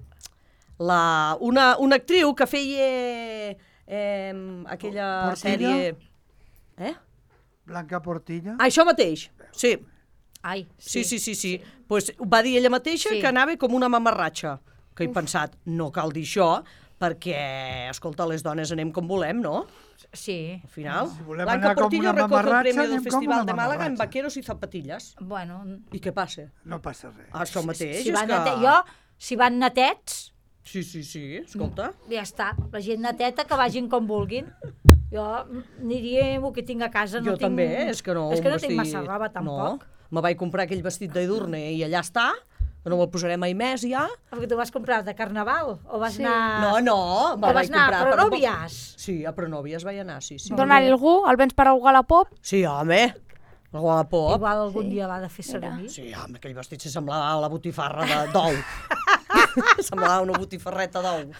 [SPEAKER 5] Una actriu que feia aquella
[SPEAKER 4] Portilla?
[SPEAKER 5] sèrie...
[SPEAKER 4] Blanca Portilla.
[SPEAKER 5] Ah, això mateix, sí.
[SPEAKER 3] Ai,
[SPEAKER 5] Sí. Pues va dir ella mateixa
[SPEAKER 3] Sí.
[SPEAKER 5] que anava com una mamarratxa. Que he pensat, no cal dir això, perquè, escolta, les dones anem com volem, no?
[SPEAKER 3] Sí.
[SPEAKER 5] Al final,
[SPEAKER 4] Si volem
[SPEAKER 5] Blanca
[SPEAKER 4] anar com
[SPEAKER 5] Portillo
[SPEAKER 4] una
[SPEAKER 5] recoge el
[SPEAKER 4] mamarratxa,
[SPEAKER 5] premi del
[SPEAKER 4] anem com
[SPEAKER 5] Festival
[SPEAKER 4] una
[SPEAKER 5] de Màlaga en
[SPEAKER 4] mamarratxa.
[SPEAKER 5] vaqueros i zapatilles.
[SPEAKER 3] Bueno,
[SPEAKER 5] I què passa?
[SPEAKER 4] No passa res.
[SPEAKER 5] Això mateix
[SPEAKER 3] si
[SPEAKER 5] és
[SPEAKER 3] van
[SPEAKER 5] que...
[SPEAKER 3] si van netets,
[SPEAKER 5] Sí, escolta.
[SPEAKER 3] ja està. La gent neteta que vagin com vulguin. Jo aniria amb el que tinc a casa.
[SPEAKER 5] Jo
[SPEAKER 3] no tinc...
[SPEAKER 5] també, és que no...
[SPEAKER 3] És que
[SPEAKER 5] un
[SPEAKER 3] no tinc
[SPEAKER 5] vestit-
[SPEAKER 3] massa roba, tampoc.
[SPEAKER 5] No, me vaig comprar aquell vestit d'Edurne i allà està, que no me'l posaré mai més ja.
[SPEAKER 3] Perquè tu vas comprar de carnaval o vas
[SPEAKER 6] Sí.
[SPEAKER 3] anar...
[SPEAKER 5] No,
[SPEAKER 3] o
[SPEAKER 5] me'l
[SPEAKER 3] vas
[SPEAKER 5] vaig
[SPEAKER 3] anar
[SPEAKER 5] comprar.
[SPEAKER 3] a Pronòvies.
[SPEAKER 5] Sí, a Pronòvies vaig anar, sí.
[SPEAKER 6] Donar-li algú, el vens per a la pop?
[SPEAKER 5] Sí, home, el Wallapop.
[SPEAKER 3] Igual algun dia l'ha de fer servir.
[SPEAKER 5] Sí, home, aquell vestit se semblava a la botifarra d'ou. Semblava una botifarreta d'ou.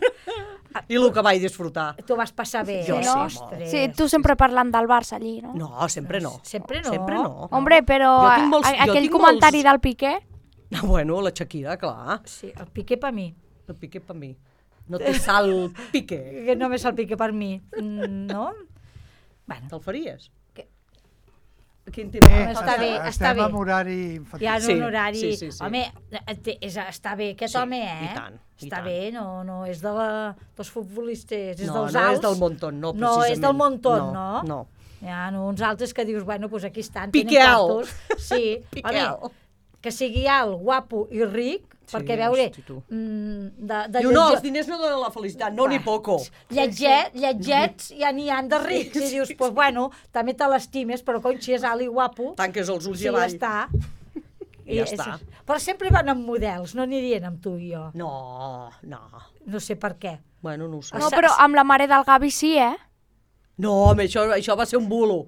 [SPEAKER 5] I el que vaig disfrutar.
[SPEAKER 3] Tu vas passar bé,
[SPEAKER 5] Jo
[SPEAKER 3] eh?
[SPEAKER 5] sí,
[SPEAKER 3] Ostres.
[SPEAKER 6] Sí, tu sempre parlant del Barça allí, no?
[SPEAKER 5] No, sempre no.
[SPEAKER 3] Sempre no.
[SPEAKER 5] Sempre no.
[SPEAKER 6] Hombre, però
[SPEAKER 5] Jo tinc molts- jo
[SPEAKER 6] aquell
[SPEAKER 5] tinc
[SPEAKER 6] comentari
[SPEAKER 5] molts-
[SPEAKER 6] del Piqué...
[SPEAKER 5] Bueno, la Shakira, clar.
[SPEAKER 3] Sí, el piqué per mi.
[SPEAKER 5] El Piqué per mi. No té sal Piqué.
[SPEAKER 3] Que només el piqué per mi. No? Bueno,
[SPEAKER 5] Te'l faries?
[SPEAKER 3] Què?
[SPEAKER 5] Quin tipus?
[SPEAKER 3] Està bé, està
[SPEAKER 4] Estem
[SPEAKER 3] bé.
[SPEAKER 4] en horari infantil.
[SPEAKER 3] ja en
[SPEAKER 5] Sí,
[SPEAKER 3] un horari...
[SPEAKER 5] sí.
[SPEAKER 3] Home, està bé aquest
[SPEAKER 5] Sí,
[SPEAKER 3] home, eh?
[SPEAKER 5] i tant, i
[SPEAKER 3] està
[SPEAKER 5] tant.
[SPEAKER 3] bé, no és dels futbolistes, és
[SPEAKER 5] No,
[SPEAKER 3] dels
[SPEAKER 5] no
[SPEAKER 3] alts.
[SPEAKER 5] és del montón, no,
[SPEAKER 3] No, és del
[SPEAKER 5] precisament.
[SPEAKER 3] montón, no?
[SPEAKER 5] No.
[SPEAKER 3] Hi ha uns altres que dius, bueno, doncs aquí estan.
[SPEAKER 5] Piqué
[SPEAKER 3] tenen
[SPEAKER 5] alt.
[SPEAKER 3] quartos. Sí,
[SPEAKER 5] Piqué
[SPEAKER 3] home,
[SPEAKER 5] alt.
[SPEAKER 3] que sigui alt, guapo i ric,
[SPEAKER 5] Sí,
[SPEAKER 3] perquè veure...
[SPEAKER 5] hosti, tu.
[SPEAKER 3] De
[SPEAKER 5] Diu, no, els diners no donen la felicitat, no, ni poco.
[SPEAKER 3] Lletgets ja n'hi han de rics. I dius, pues bueno, també te l'estimes, però coi, si és alt i guapo,
[SPEAKER 5] Tanques els ulls
[SPEAKER 3] sí,
[SPEAKER 5] i
[SPEAKER 3] ja
[SPEAKER 5] avall.
[SPEAKER 3] està.
[SPEAKER 5] I ja està.
[SPEAKER 3] Però sempre van amb models, no anirien amb tu i jo.
[SPEAKER 5] No.
[SPEAKER 3] No sé per què.
[SPEAKER 5] Bueno, no ho sé.
[SPEAKER 6] No, però amb la mare del Gavi sí, eh?
[SPEAKER 5] No, home, això va ser un bulo.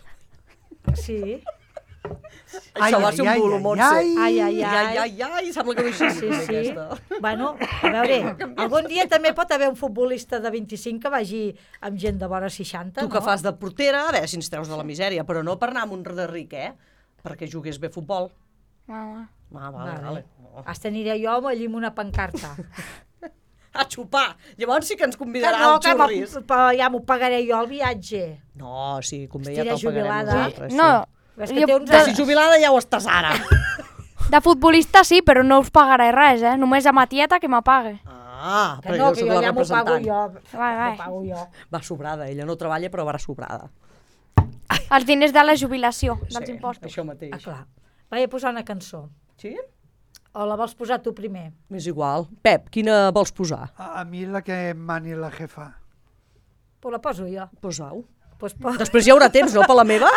[SPEAKER 3] Sí.
[SPEAKER 5] Això va ser un bulo, Montse.
[SPEAKER 3] Ai,
[SPEAKER 5] sembla que no hi sigui
[SPEAKER 3] Sí, sí.
[SPEAKER 5] aquesta.
[SPEAKER 3] Bueno, a veure, algun dia també pot haver un futbolista de 25 que vagi amb gent de vora 60,
[SPEAKER 5] Tu que fas de portera, a veure si ens treus de la misèria, però no per anar amb un de ric, perquè jugués bé a futbol.
[SPEAKER 6] Mama.
[SPEAKER 5] Vale. No.
[SPEAKER 3] Hasta aniré jo allí amb una pancarta.
[SPEAKER 5] A xupar. Llavors sí que ens
[SPEAKER 3] Que
[SPEAKER 5] convidarà
[SPEAKER 3] no,
[SPEAKER 5] al xurris.
[SPEAKER 3] ja m'ho pagaré jo el viatge.
[SPEAKER 5] No, sí, convé ja
[SPEAKER 3] Estiré
[SPEAKER 5] te'l pagarem
[SPEAKER 3] jubilada.
[SPEAKER 5] nosaltres.
[SPEAKER 6] No,
[SPEAKER 3] És que té uns
[SPEAKER 5] Sí. Si jubilada ja ho estàs ara.
[SPEAKER 6] de futbolista sí, però no us pagaré res, eh? Només a ma tieta que m'apague.
[SPEAKER 5] Ah,
[SPEAKER 3] Que
[SPEAKER 5] però
[SPEAKER 3] no,
[SPEAKER 5] jo
[SPEAKER 3] que
[SPEAKER 5] soc
[SPEAKER 3] jo
[SPEAKER 5] la
[SPEAKER 3] ja m'ho pago
[SPEAKER 5] representant.
[SPEAKER 3] jo.
[SPEAKER 6] Vai.
[SPEAKER 3] M'ho pago jo.
[SPEAKER 5] Va sobrada, ella no treballa però va sobrada.
[SPEAKER 6] Els diners de la jubilació, dels
[SPEAKER 5] Sí,
[SPEAKER 6] impostos.
[SPEAKER 5] això mateix.
[SPEAKER 3] Ah, clar. Vaig a posar una cançó.
[SPEAKER 5] Sí?
[SPEAKER 3] O la vols posar tu primer?
[SPEAKER 5] M'és igual. Pep, quina vols posar?
[SPEAKER 4] A mi la que em mani la jefa.
[SPEAKER 3] Pues la poso jo.
[SPEAKER 5] Posa-ho.
[SPEAKER 3] Pues
[SPEAKER 5] Després hi haurà temps, no, per la meva?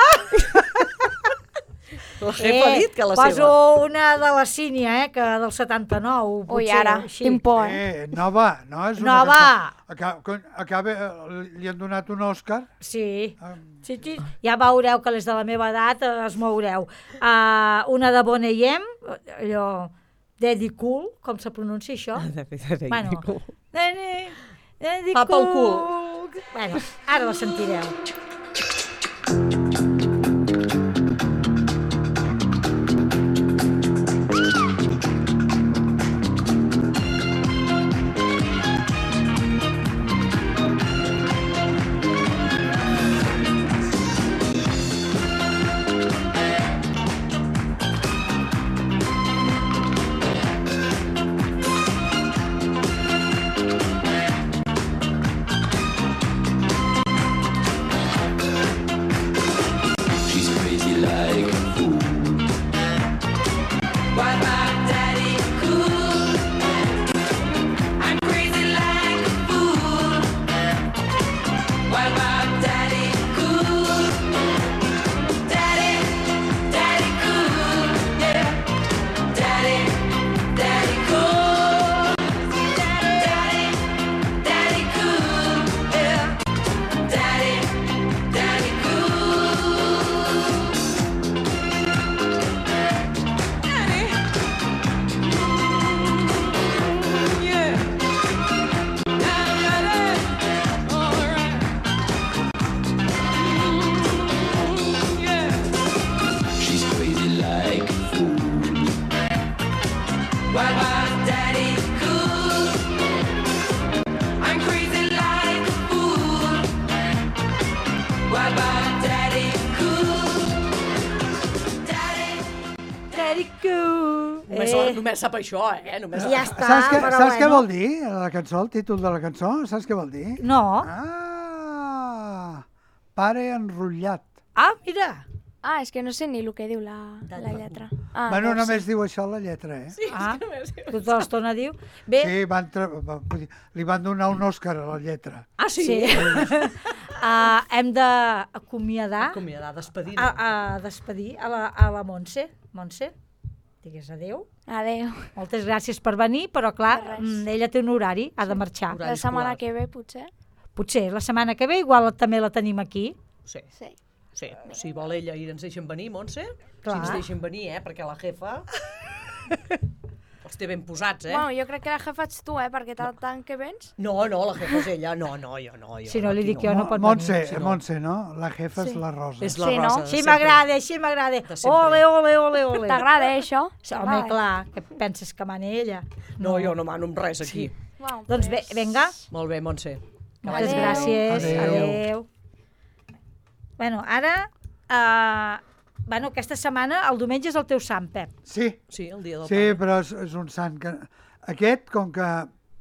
[SPEAKER 5] La jefa ha dit que la
[SPEAKER 3] poso
[SPEAKER 5] seva.
[SPEAKER 3] una de la Sínia, que del 79.
[SPEAKER 6] Ui,
[SPEAKER 3] potser,
[SPEAKER 6] ara,
[SPEAKER 3] així.
[SPEAKER 6] tinc por, eh?
[SPEAKER 4] Nova, no? És una
[SPEAKER 3] Nova!
[SPEAKER 4] cançó. Li han donat un Òscar.
[SPEAKER 3] Sí. Sí. Ja veureu que les de la meva edat es moureu. Una de Boney M, allò, Daddy Cool, com se pronuncia això? Bueno, Daddy
[SPEAKER 5] Pa pel
[SPEAKER 3] Cool. Bueno, ara la sentireu.
[SPEAKER 2] What about Daddy Cool? Daddy, Daddy Cool, yeah. Daddy, Daddy Cool. Daddy, Daddy Cool, yeah. Daddy, Daddy Cool. Daddy. Yeah. She's crazy like a fool. What about Daddy Cool? I'm crazy like a fool. What about Daddy Cool? Daddy.
[SPEAKER 3] Very cool.
[SPEAKER 5] Només sap això, Només
[SPEAKER 3] Ja està,
[SPEAKER 4] Saps què vol dir la cançó, el títol de la cançó? Saps què vol dir?
[SPEAKER 3] No.
[SPEAKER 4] Pare enrotllat.
[SPEAKER 3] Ah, mira.
[SPEAKER 6] Ah, és que no sé ni el que diu la lletra. Ah,
[SPEAKER 4] Bueno,
[SPEAKER 6] no
[SPEAKER 4] només diu això la lletra, eh?
[SPEAKER 5] Sí,
[SPEAKER 3] Ah,
[SPEAKER 5] és que només...
[SPEAKER 3] tota l'estona diu. Bé,
[SPEAKER 4] Sí, vull dir, li van donar un Òscar a la lletra.
[SPEAKER 5] Ah, sí?
[SPEAKER 3] sí. Hem d'acomiadar,
[SPEAKER 5] Acomiadar, despedir.
[SPEAKER 3] a despedir a la Montse. Montse, digues adéu.
[SPEAKER 6] Adéu.
[SPEAKER 3] Moltes gràcies per venir, però clar,
[SPEAKER 6] De res.
[SPEAKER 3] ella té un horari, ha de marxar.
[SPEAKER 5] Horari
[SPEAKER 6] La setmana
[SPEAKER 5] escolar.
[SPEAKER 6] que ve, potser.
[SPEAKER 3] Potser la setmana que ve igual també la tenim aquí.
[SPEAKER 5] Sí,
[SPEAKER 6] Sí.
[SPEAKER 5] sí. Si vol ella i ens deixen venir, Montse,
[SPEAKER 3] Clar.
[SPEAKER 5] si ens deixen venir, perquè la jefa els té ben posats,
[SPEAKER 6] Bueno, jo crec que la jefa ets tu, perquè tant que vens.
[SPEAKER 5] No, la jefa és ella. No, jo no.
[SPEAKER 3] Si no li
[SPEAKER 5] aquí
[SPEAKER 3] dic jo, no pot venir.
[SPEAKER 4] Montse,
[SPEAKER 5] si no.
[SPEAKER 4] Montse, no? La jefa és la Rosa.
[SPEAKER 5] És la
[SPEAKER 6] Sí, no?
[SPEAKER 5] Rosa. de
[SPEAKER 3] Així
[SPEAKER 5] sempre.
[SPEAKER 3] m'agrada, així m'agrada.
[SPEAKER 5] De sempre.
[SPEAKER 3] Ole, ole, ole, ole.
[SPEAKER 6] T'agrada, això?
[SPEAKER 3] Sí, home, clar, que penses que mana ella.
[SPEAKER 5] No, jo no mano amb res aquí.
[SPEAKER 6] Bueno,
[SPEAKER 3] Doncs bé, vinga,
[SPEAKER 5] Molt bé, Montse.
[SPEAKER 3] moltes
[SPEAKER 6] Adéu.
[SPEAKER 3] gràcies.
[SPEAKER 4] Adéu.
[SPEAKER 3] Adéu. Bueno, ara, aquesta setmana, el diumenge és el teu sant, Pep.
[SPEAKER 4] Sí,
[SPEAKER 5] Sí, el dia del
[SPEAKER 4] sí,
[SPEAKER 5] pare.
[SPEAKER 4] però és un sant que... Aquest, com que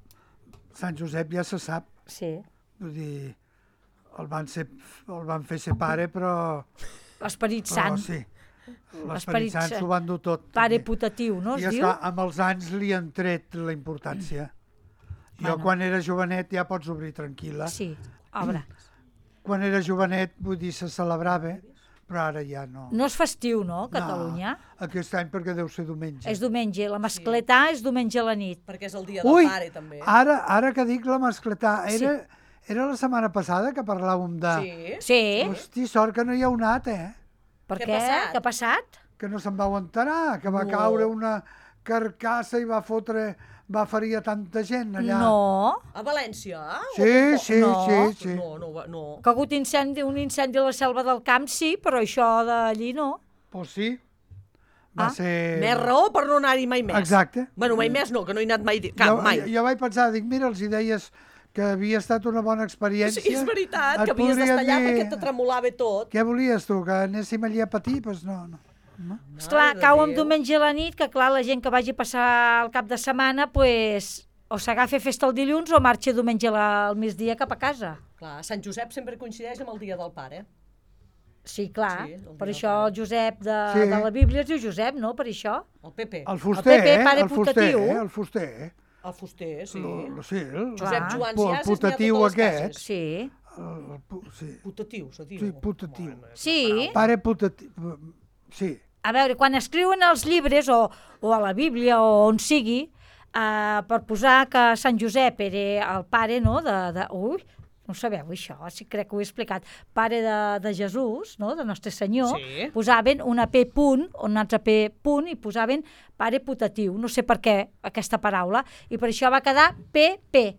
[SPEAKER 4] Sant Josep ja se sap,
[SPEAKER 3] Sí.
[SPEAKER 4] vull dir, el van fer ser pare, però
[SPEAKER 3] L'esperit sant,
[SPEAKER 4] sí,
[SPEAKER 3] L'esperit
[SPEAKER 4] l'Esperit Sant
[SPEAKER 3] Sant.
[SPEAKER 4] s'ho van dur tot.
[SPEAKER 3] pare
[SPEAKER 4] també.
[SPEAKER 3] putatiu, no
[SPEAKER 4] I
[SPEAKER 3] es diu?
[SPEAKER 4] esclar, amb els anys li han tret la importància. Jo
[SPEAKER 3] Bueno.
[SPEAKER 4] quan era jovenet ja pots obrir tranquil·la.
[SPEAKER 3] Sí, obre.
[SPEAKER 4] Quan era jovenet, vull dir, se celebrava, però ara ja no.
[SPEAKER 3] No és festiu, no, Catalunya?
[SPEAKER 4] No, aquest any perquè deu ser diumenge.
[SPEAKER 3] És diumenge, la mascletà és diumenge a la nit.
[SPEAKER 5] Perquè és el dia del
[SPEAKER 4] Ui,
[SPEAKER 5] pare, també.
[SPEAKER 4] ara que dic la mascletà, era la setmana passada que parlàvem de...
[SPEAKER 5] Sí.
[SPEAKER 3] Sí,
[SPEAKER 4] Hosti, sort que no hi ha anat,
[SPEAKER 3] per
[SPEAKER 5] Què
[SPEAKER 3] què?
[SPEAKER 5] ha passat?
[SPEAKER 3] Què ha passat?
[SPEAKER 4] que no se'n vau enterar, que va
[SPEAKER 5] No.
[SPEAKER 4] caure una carcassa i va ferir a tanta gent allà.
[SPEAKER 3] No,
[SPEAKER 5] A València?
[SPEAKER 4] Sí,
[SPEAKER 3] No.
[SPEAKER 4] sí.
[SPEAKER 5] No.
[SPEAKER 3] que ha hagut un incendi a la selva del camp, sí, però això d'allí no.
[SPEAKER 4] Pues sí, va ser...
[SPEAKER 5] Més raó per no anar-hi mai més.
[SPEAKER 4] Exacte.
[SPEAKER 5] Bueno, mai més no, que no he anat mai, mai.
[SPEAKER 4] Jo vaig pensar, dic, mira, els hi deies que havia estat una bona experiència.
[SPEAKER 5] Sí, és veritat,
[SPEAKER 4] Et
[SPEAKER 5] que havies d'estar allà
[SPEAKER 4] podrien dir,
[SPEAKER 5] perquè te tremolava tot.
[SPEAKER 4] Què volies tu, que anéssim allà a patir? Doncs no.
[SPEAKER 3] Esclar,
[SPEAKER 5] de
[SPEAKER 3] cau amb
[SPEAKER 5] Déu.
[SPEAKER 3] diumenge a la nit, que clar, la gent que vagi a passar el cap de setmana, pues, o s'agafa festa el dilluns o marxa diumenge al migdia cap a casa.
[SPEAKER 5] Clar, Sant Josep sempre coincideix amb el dia del pare.
[SPEAKER 3] Sí, clar,
[SPEAKER 5] Sí, el dia
[SPEAKER 3] per
[SPEAKER 5] del
[SPEAKER 3] això
[SPEAKER 5] pare.
[SPEAKER 3] el Josep
[SPEAKER 4] Sí.
[SPEAKER 3] de la Bíblia es diu Josep, no? Per això.
[SPEAKER 5] El Pepe.
[SPEAKER 4] El fuster,
[SPEAKER 3] Pepe, pare
[SPEAKER 4] el fuster,
[SPEAKER 3] putatiu.
[SPEAKER 4] el fuster.
[SPEAKER 5] El fuster, sí.
[SPEAKER 4] Sí, el
[SPEAKER 5] Josep
[SPEAKER 3] Clar.
[SPEAKER 5] Joan
[SPEAKER 4] el
[SPEAKER 5] Ciases n'hi ha a
[SPEAKER 4] putatiu
[SPEAKER 5] totes les
[SPEAKER 4] aquest.
[SPEAKER 5] cases.
[SPEAKER 3] Sí.
[SPEAKER 4] Sí,
[SPEAKER 5] Putatiu, se diu.
[SPEAKER 4] sí, putatiu.
[SPEAKER 3] Sí.
[SPEAKER 4] Pare putatiu. Sí,
[SPEAKER 3] A veure, quan escriuen els llibres o a la Bíblia o on sigui, per posar que Sant Josep era el pare, no?, ui, no ho sabeu, això, sí crec que ho he explicat, pare de Jesús, no?, de Nostre Senyor,
[SPEAKER 5] Sí.
[SPEAKER 3] posaven una P punt, un altre P punt, i posaven pare putatiu, no sé per què aquesta paraula, i per això va quedar PP.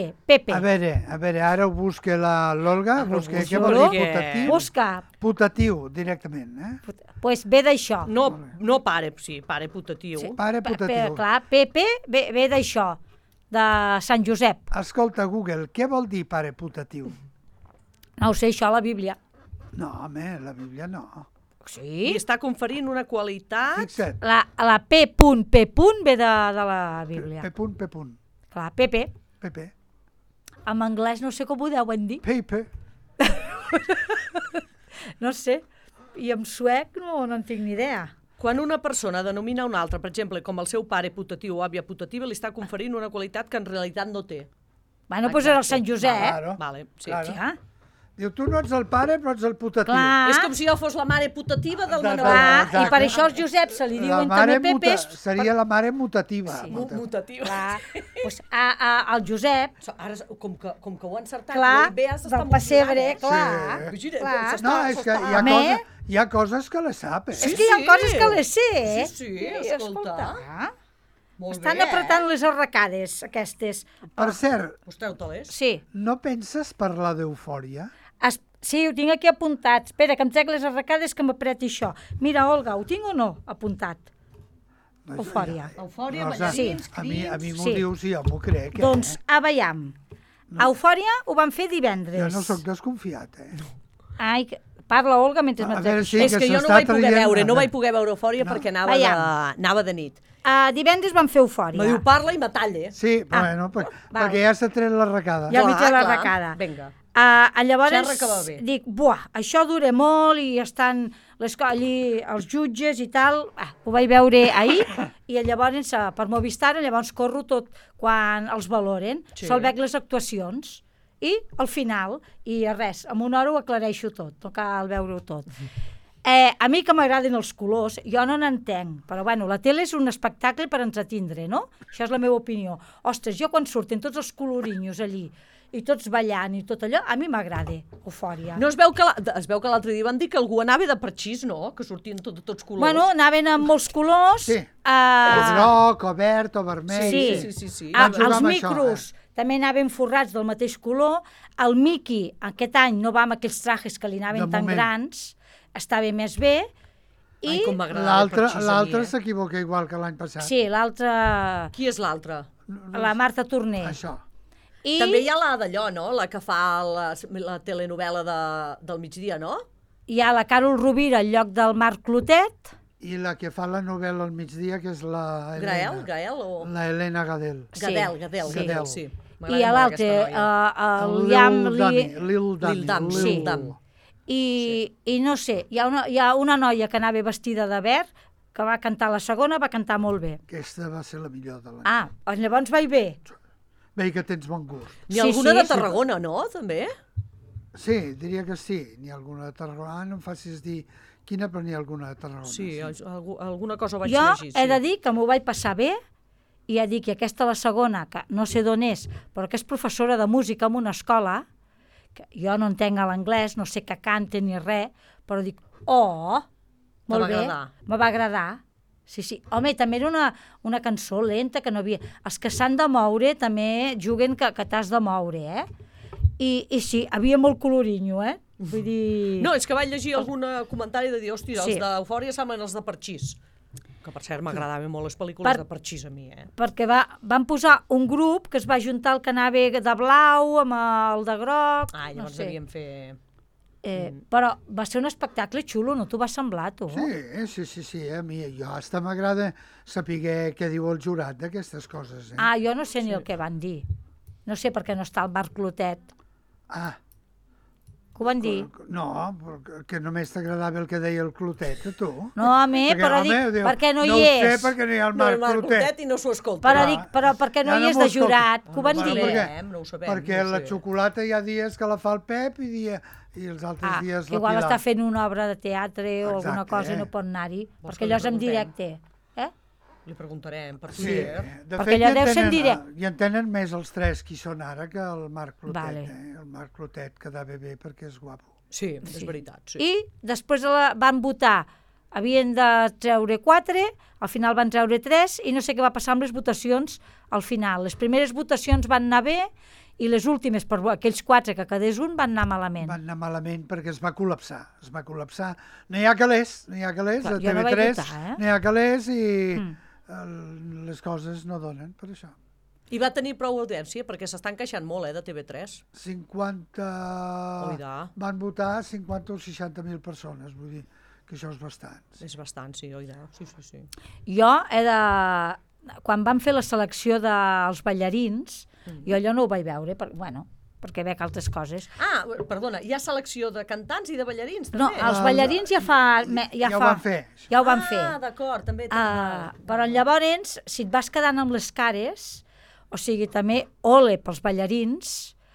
[SPEAKER 4] a veure, ara ho busca l'Olga, busca
[SPEAKER 3] busco,
[SPEAKER 4] què vol dir
[SPEAKER 5] perquè-
[SPEAKER 4] putatiu?
[SPEAKER 3] Busca,
[SPEAKER 4] Putatiu, directament,
[SPEAKER 3] pues ve d'això.
[SPEAKER 5] No pare, sí, pare putatiu.
[SPEAKER 3] Sí.
[SPEAKER 4] Pare putatiu.
[SPEAKER 3] Clar, PP ve d'això, de Sant Josep.
[SPEAKER 4] Escolta, Google, què vol dir pare putatiu?
[SPEAKER 3] No ho sé, això a la Bíblia.
[SPEAKER 4] No, home, la Bíblia no.
[SPEAKER 5] I
[SPEAKER 3] Sí?
[SPEAKER 5] està conferint una qualitat...
[SPEAKER 4] Fixa't,
[SPEAKER 3] La P punt ve de la Bíblia.
[SPEAKER 4] P punt.
[SPEAKER 3] Clar, PP.
[SPEAKER 4] Pepe.
[SPEAKER 3] En anglès no sé com ho deuen dir.
[SPEAKER 4] Pepe.
[SPEAKER 3] No sé. I en suec no en tinc ni idea.
[SPEAKER 5] Quan una persona denomina una altra, per exemple, com el seu pare putatiu o àvia putativa, li està conferint una qualitat que en realitat no té.
[SPEAKER 3] Bueno, doncs era el Sant Josep.
[SPEAKER 4] Claro.
[SPEAKER 5] Vale, sí.
[SPEAKER 4] Claro.
[SPEAKER 3] Ja.
[SPEAKER 4] Diu, tu no ets el pare, però ets el putatiu.
[SPEAKER 3] Clar.
[SPEAKER 5] És com si jo fos la mare putativa del
[SPEAKER 4] Exacte.
[SPEAKER 5] Manel.
[SPEAKER 3] Clar,
[SPEAKER 4] Exacte.
[SPEAKER 3] i per això els Josep se li diuen també Pepes.
[SPEAKER 4] Seria la mare mutativa.
[SPEAKER 5] Mutativa.
[SPEAKER 3] Clar, doncs al Josep,
[SPEAKER 5] Ara, com que ho ha encertat,
[SPEAKER 3] clar,
[SPEAKER 5] bé s'està
[SPEAKER 3] del pessebre,
[SPEAKER 5] emocionant,
[SPEAKER 3] clar.
[SPEAKER 5] Imagina't,
[SPEAKER 3] clar.
[SPEAKER 5] s'està-
[SPEAKER 4] No, és que
[SPEAKER 5] s'està-
[SPEAKER 4] hi ha,
[SPEAKER 3] Home.
[SPEAKER 4] hi ha coses que les sap,
[SPEAKER 3] És que hi ha
[SPEAKER 5] sí.
[SPEAKER 3] coses que les sé, eh?
[SPEAKER 5] Sí, escolta. Molt
[SPEAKER 3] Estan
[SPEAKER 5] bé,
[SPEAKER 3] apretant les arracades, aquestes.
[SPEAKER 4] Per cert,
[SPEAKER 5] Pues treu-te-les.
[SPEAKER 3] Sí.
[SPEAKER 4] no penses parlar d'eufòria?
[SPEAKER 3] Sí, ho tinc aquí apuntat. Espera, que em trec les arracades que m'apreti això. Mira, Olga, ho tinc o no apuntat? Eufòria.
[SPEAKER 5] Eufòria,
[SPEAKER 4] Rosa,
[SPEAKER 5] ballarins,
[SPEAKER 4] a mi m'ho
[SPEAKER 3] Sí.
[SPEAKER 4] dius i jo m'ho crec,
[SPEAKER 3] Doncs, veiem. Eufòria ho van fer divendres.
[SPEAKER 4] Jo no sóc desconfiat,
[SPEAKER 3] Ai, parla, Olga, mentre
[SPEAKER 4] A
[SPEAKER 3] m'atrec
[SPEAKER 4] veure,
[SPEAKER 3] això.
[SPEAKER 4] sí,
[SPEAKER 5] És que jo no
[SPEAKER 4] s'està
[SPEAKER 5] vaig poder
[SPEAKER 4] traient
[SPEAKER 5] veure, no
[SPEAKER 4] nada.
[SPEAKER 5] vaig poder veure Eufòria perquè anava de nit.
[SPEAKER 3] Divendres van fer eufòria.
[SPEAKER 5] Me diu, parla i me talla.
[SPEAKER 4] Sí, bueno,
[SPEAKER 3] val.
[SPEAKER 4] perquè ja s'ha tret l'arracada.
[SPEAKER 3] Ja m'hi té
[SPEAKER 5] Clar,
[SPEAKER 3] la
[SPEAKER 5] clar.
[SPEAKER 3] arracada.
[SPEAKER 5] Vinga.
[SPEAKER 3] Llavors
[SPEAKER 5] Xerra que va bé.
[SPEAKER 3] dic, buah, això dura molt i estan allí els jutges i tal. Ho vaig veure ahir i llavors per Movistar llavors corro tot quan els valoren.
[SPEAKER 5] Sí.
[SPEAKER 3] Sol veig les actuacions i al final, i res, en una hora ho aclareixo tot, no cal veure-ho tot. A mi que m'agraden els colors, jo no n'entenc, però bueno, la tele és un espectacle per entretindre, no? Això és la meva opinió. Ostres, jo quan surten tots els colorinyos allí i tots ballant i tot allò, a mi m'agrada, eufòria.
[SPEAKER 5] No es veu que l'altre dia van dir que algú anava de parxís, no? Que sortien tots colors.
[SPEAKER 3] Bueno, anaven amb molts colors.
[SPEAKER 4] Sí. O groc, o verd, o vermell.
[SPEAKER 5] Sí.
[SPEAKER 4] Van jugar
[SPEAKER 3] Els
[SPEAKER 4] amb
[SPEAKER 3] micros també anaven forrats del mateix color. El Mickey, aquest any, no va amb aquells trajes que li anaven
[SPEAKER 4] De
[SPEAKER 3] tan
[SPEAKER 4] moment.
[SPEAKER 3] grans, estava més bé.
[SPEAKER 5] Ai,
[SPEAKER 3] I
[SPEAKER 5] com m'agrada el parxís a mi,
[SPEAKER 4] L'altre s'equivoca igual que l'any passat.
[SPEAKER 3] sí, l'altre,
[SPEAKER 5] Qui és l'altre?
[SPEAKER 3] la Marta Torner.
[SPEAKER 4] Això.
[SPEAKER 3] I
[SPEAKER 5] També hi ha la d'allò, no? La que fa la telenovel·la del migdia, no?
[SPEAKER 3] hi ha la Carol Rovira al lloc del Marc Clotet.
[SPEAKER 4] I la que fa la novel·la al migdia, que és la Helena.
[SPEAKER 5] Gael o...
[SPEAKER 4] La Helena Gadel.
[SPEAKER 3] Sí,
[SPEAKER 5] Gadel,
[SPEAKER 3] sí.
[SPEAKER 5] sí.
[SPEAKER 3] I a l'altre, el Liam...
[SPEAKER 4] Lil Dami.
[SPEAKER 3] Sí. I no sé, hi ha una noia que anava vestida de verd, que va cantar la segona, va cantar molt bé.
[SPEAKER 4] Aquesta va ser la millor de l'any.
[SPEAKER 3] Llavors vaig bé.
[SPEAKER 4] Veig que tens bon gust.
[SPEAKER 5] N'hi ha alguna de Tarragona, no? També?
[SPEAKER 4] Sí, diria que sí. N'hi ha alguna de Tarragona, no em facis dir quina, però n'hi ha alguna de Tarragona.
[SPEAKER 5] Sí, alguna cosa vaig
[SPEAKER 3] Jo
[SPEAKER 5] llegir.
[SPEAKER 3] he de dir que m'ho vaig passar bé, i he de dir que aquesta, la segona, que no sé d'on és, però que és professora de música en una escola, que jo no entenc l'anglès, no sé què canta ni res, però dic, molt bé, me va agradar. Sí. Home, també era una cançó lenta, que no havia... Els que s'han de moure també juguen que t'has de moure, eh? I sí, havia molt colorinyo, eh? Vull dir...
[SPEAKER 5] No, és que vaig llegir algun comentari de dir, hòstia,
[SPEAKER 3] Sí.
[SPEAKER 5] els d'Eufòria semblen els de Parxís. Que, per cert, m'agradaven molt les pel·lícules de Parxís a mi,
[SPEAKER 3] Perquè van posar un grup que es va juntar el que anava de blau amb el de groc...
[SPEAKER 5] Llavors devien fer...
[SPEAKER 3] Però va ser un espectacle xulo, no t'ho va semblar, tu?
[SPEAKER 4] Sí, a mi jo hasta m'agrada saber què diu el jurat d'aquestes coses.
[SPEAKER 3] Jo no sé ni el que van dir. No sé per què no està el Marc Clotet. Que ho van dir?
[SPEAKER 4] No, que només t'agradava el que deia el Clotet, a tu.
[SPEAKER 3] No, però dic, per què no hi és?
[SPEAKER 4] No ho sé perquè no hi ha el Marc Clotet.
[SPEAKER 5] i no s'ho escolta.
[SPEAKER 3] Però dic, però per què no hi és de jurat? Que ho van dir?
[SPEAKER 5] No ho sabem.
[SPEAKER 4] Perquè la xocolata hi ha dies que la fa el Pep i els altres dies la Pilar.
[SPEAKER 3] Igual està fent una obra de teatre o alguna cosa i no pot anar-hi, perquè allò és en directe.
[SPEAKER 5] Li preguntarem per
[SPEAKER 4] Twitter. De
[SPEAKER 3] perquè
[SPEAKER 4] fet,
[SPEAKER 3] allò deu ser en directe.
[SPEAKER 4] I en tenen més els tres qui són ara que el Marc Clotet.
[SPEAKER 3] Vale.
[SPEAKER 4] El Marc Clotet quedava bé perquè és guapo.
[SPEAKER 5] Sí, és veritat. Sí.
[SPEAKER 3] I després van votar, havien de treure 4, al final van treure 3 i no sé què va passar amb les votacions al final. Les primeres votacions van anar bé i les últimes, per aquells 4 que quedés un, van anar malament.
[SPEAKER 4] Van anar malament perquè es va col·lapsar. No hi ha calés, a TV3, no hi ha calés i les coses no donen per això.
[SPEAKER 5] I va tenir prou audiència, perquè s'estan queixant molt, de TV3.
[SPEAKER 4] 50... Van votar 50 o 60.000 persones, vull dir que això és bastant.
[SPEAKER 5] És bastant, sí, oida. Sí.
[SPEAKER 3] Jo quan van fer la selecció dels ballarins, jo allò no ho vaig veure, perquè veig altres coses.
[SPEAKER 5] Perdona, hi ha selecció de cantants i de ballarins, també?
[SPEAKER 3] No, els ballarins ja ho van fer. Ja ho van fer.
[SPEAKER 5] D'acord, també.
[SPEAKER 3] Però llavors, si et vas quedant amb les cares, o sigui, també ole pels ballarins,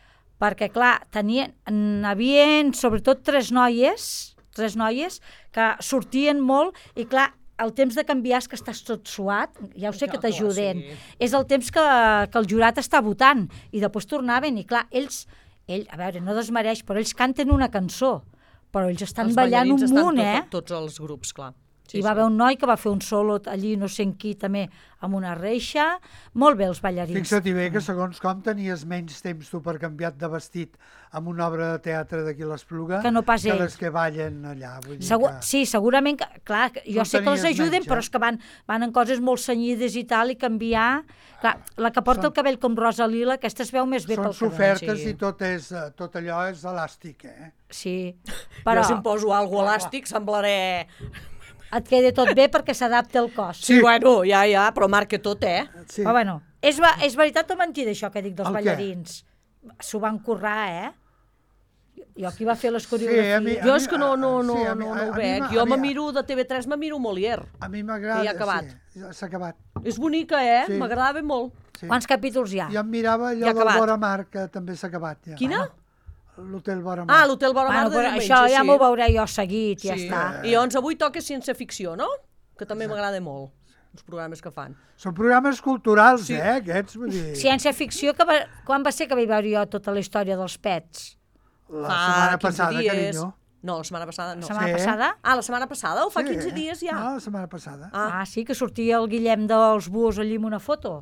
[SPEAKER 3] perquè, clar, havien sobretot tres noies que sortien molt i, clar, el temps de canviar és que estàs tot suat, ja ho sé que t'ajuden. És el temps que el jurat està votant i després tornaven i, clar, ells, a veure, no desmereix, però ells canten una cançó, però ells estan ballant un munt,
[SPEAKER 5] Tots els grups, clar.
[SPEAKER 3] Hi va haver un noi que va fer un solo allí, no sé en qui, també, amb una reixa. Molt bé, els ballarins.
[SPEAKER 4] Fixa't bé que segons com tenies menys temps tu per canviar de vestit amb una obra de teatre d'aquí l'Espluga
[SPEAKER 3] que no pas ells.
[SPEAKER 4] les que ballen allà. Vull dir
[SPEAKER 3] Sí, segurament, clar, jo sé que els ajuden, però és que van en coses molt senyides i tal, i canviar... Clar, la que porta el cabell com rosa lila, aquesta es veu més bé pel cabell.
[SPEAKER 4] Són sofertes i tot allò és elàstic,
[SPEAKER 3] Sí, però...
[SPEAKER 5] Jo si em poso alguna elàstic semblaré...
[SPEAKER 3] Et queda tot bé perquè s'adapta al cos.
[SPEAKER 5] Sí, bueno, ja, però marca tot,
[SPEAKER 4] Sí.
[SPEAKER 3] Però bueno, és veritat o mentida això que dic dels ballarins? S'ho van currar, Jo aquí va fer les coreografies.
[SPEAKER 5] Jo és que no ho veig. Jo me miro de TV3, me miro Molière.
[SPEAKER 4] A mi m'agrada,
[SPEAKER 5] ja ha acabat.
[SPEAKER 4] Sí, s'ha acabat.
[SPEAKER 5] És bonica,
[SPEAKER 4] Sí.
[SPEAKER 5] M'agradava molt.
[SPEAKER 4] Sí.
[SPEAKER 3] Quants capítols hi ha?
[SPEAKER 4] Jo em mirava allò del Vora Mar, que també s'ha acabat. Ja.
[SPEAKER 5] Quina?
[SPEAKER 4] L'Hotel Vora Mar.
[SPEAKER 5] Ah, l'Hotel Vora Mar de diumenge,
[SPEAKER 3] això ja m'ho veuré jo seguit, ja està.
[SPEAKER 5] I llavors avui toca ciència-ficció, no? Que també m'agrada molt, els programes que fan.
[SPEAKER 4] Són programes culturals, aquests, vull dir...
[SPEAKER 3] Ciència-ficció, quan va ser que vaig veure jo tota la història dels pets?
[SPEAKER 4] La setmana passada, carinyo.
[SPEAKER 5] No, la setmana passada no.
[SPEAKER 3] La setmana passada?
[SPEAKER 5] Ah, la setmana passada o fa 15 dies ja?
[SPEAKER 4] No, la setmana passada.
[SPEAKER 3] Ah, sí, que sortia el Guillem dels Buos allí amb una foto.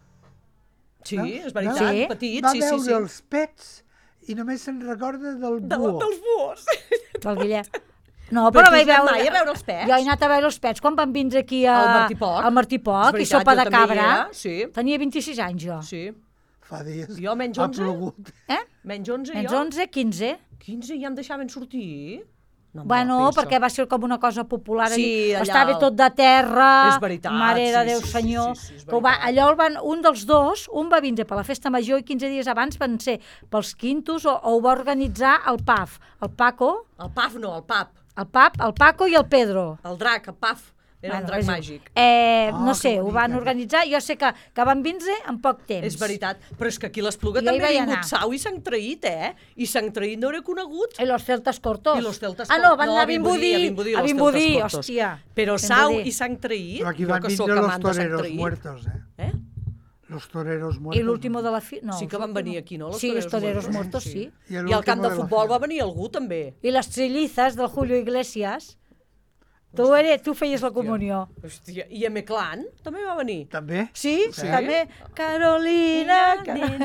[SPEAKER 5] Sí, és veritat,
[SPEAKER 3] Sí.
[SPEAKER 5] petit,
[SPEAKER 4] Va
[SPEAKER 5] sí.
[SPEAKER 4] veure els pets i només se'n recorda del buo.
[SPEAKER 5] Dels buos.
[SPEAKER 3] Del Guillem. No,
[SPEAKER 5] Però
[SPEAKER 3] però
[SPEAKER 5] tu
[SPEAKER 3] vaig
[SPEAKER 5] has anat
[SPEAKER 3] veure...
[SPEAKER 5] mai a veure els pets?
[SPEAKER 3] Jo he anat a veure els pets quan van vindre aquí
[SPEAKER 5] Al Martí Poc.
[SPEAKER 3] al Martí Poc,
[SPEAKER 5] És
[SPEAKER 3] i
[SPEAKER 5] veritat,
[SPEAKER 3] sopa
[SPEAKER 5] jo
[SPEAKER 3] de
[SPEAKER 5] també hi
[SPEAKER 3] cabra.
[SPEAKER 5] era, sí.
[SPEAKER 3] Tenia 26 anys jo.
[SPEAKER 5] Sí.
[SPEAKER 4] Fa dies.
[SPEAKER 5] Jo menys
[SPEAKER 4] Ha
[SPEAKER 5] 11.
[SPEAKER 4] plogut.
[SPEAKER 5] Menys 11
[SPEAKER 3] Menys
[SPEAKER 5] jo.
[SPEAKER 3] 11, 15.
[SPEAKER 5] 15 ja em deixaven sortir? No em
[SPEAKER 3] Bueno,
[SPEAKER 5] va fer
[SPEAKER 3] perquè
[SPEAKER 5] això.
[SPEAKER 3] va ser com una cosa popular.
[SPEAKER 5] Sí, allà
[SPEAKER 3] estava tot de terra.
[SPEAKER 5] És veritat,
[SPEAKER 3] Mare de
[SPEAKER 5] sí,
[SPEAKER 3] Déu
[SPEAKER 5] sí,
[SPEAKER 3] Senyor.
[SPEAKER 5] sí, és
[SPEAKER 3] Que ho
[SPEAKER 5] veritat.
[SPEAKER 3] allò un dels dos, un va vindre per la festa major i 15 dies abans van ser pels quintos o ho va organitzar el PAF. El Paco,
[SPEAKER 5] El PAF no, el PAP.
[SPEAKER 3] el Paco i el Pedro.
[SPEAKER 5] El drac, el PAF. Era un drac
[SPEAKER 3] és-
[SPEAKER 5] màgic.
[SPEAKER 3] No sé,
[SPEAKER 4] que
[SPEAKER 3] ho van
[SPEAKER 4] bonic,
[SPEAKER 3] organitzar. Jo sé que van vindre en poc temps.
[SPEAKER 5] És veritat, però és que aquí a l'Espluga
[SPEAKER 3] Jo hi
[SPEAKER 5] també ha
[SPEAKER 3] vaig
[SPEAKER 5] vingut
[SPEAKER 3] anar.
[SPEAKER 5] Sau i s'han traït, I s'han traït no era conegut.
[SPEAKER 3] I los celtas cortos.
[SPEAKER 5] I los celtas
[SPEAKER 3] Ah, no,
[SPEAKER 5] cortos.
[SPEAKER 3] van anar a
[SPEAKER 5] a
[SPEAKER 3] Vimbodí.
[SPEAKER 5] los
[SPEAKER 3] A Vimbodí,
[SPEAKER 5] celtas cortos.
[SPEAKER 3] hòstia.
[SPEAKER 5] Però Sau
[SPEAKER 3] Vimbodí.
[SPEAKER 5] i s'han traït.
[SPEAKER 4] Però aquí
[SPEAKER 5] jo
[SPEAKER 4] van
[SPEAKER 5] que sóc
[SPEAKER 4] vindre los
[SPEAKER 5] amant de Sant
[SPEAKER 4] toreros
[SPEAKER 5] Traït.
[SPEAKER 4] muertos,
[SPEAKER 5] Eh?
[SPEAKER 4] Los toreros muertos.
[SPEAKER 3] I l'último de la fi... No,
[SPEAKER 5] Sí que van venir aquí, no?
[SPEAKER 3] Sí, els toreros muertos, sí.
[SPEAKER 5] I al camp de futbol va venir algú, també.
[SPEAKER 3] I les trillizas del Julio Iglesias. Tu feies la comunió.
[SPEAKER 5] Hòstia, i a Meclán també va venir.
[SPEAKER 4] També?
[SPEAKER 3] Sí, també. Carolina.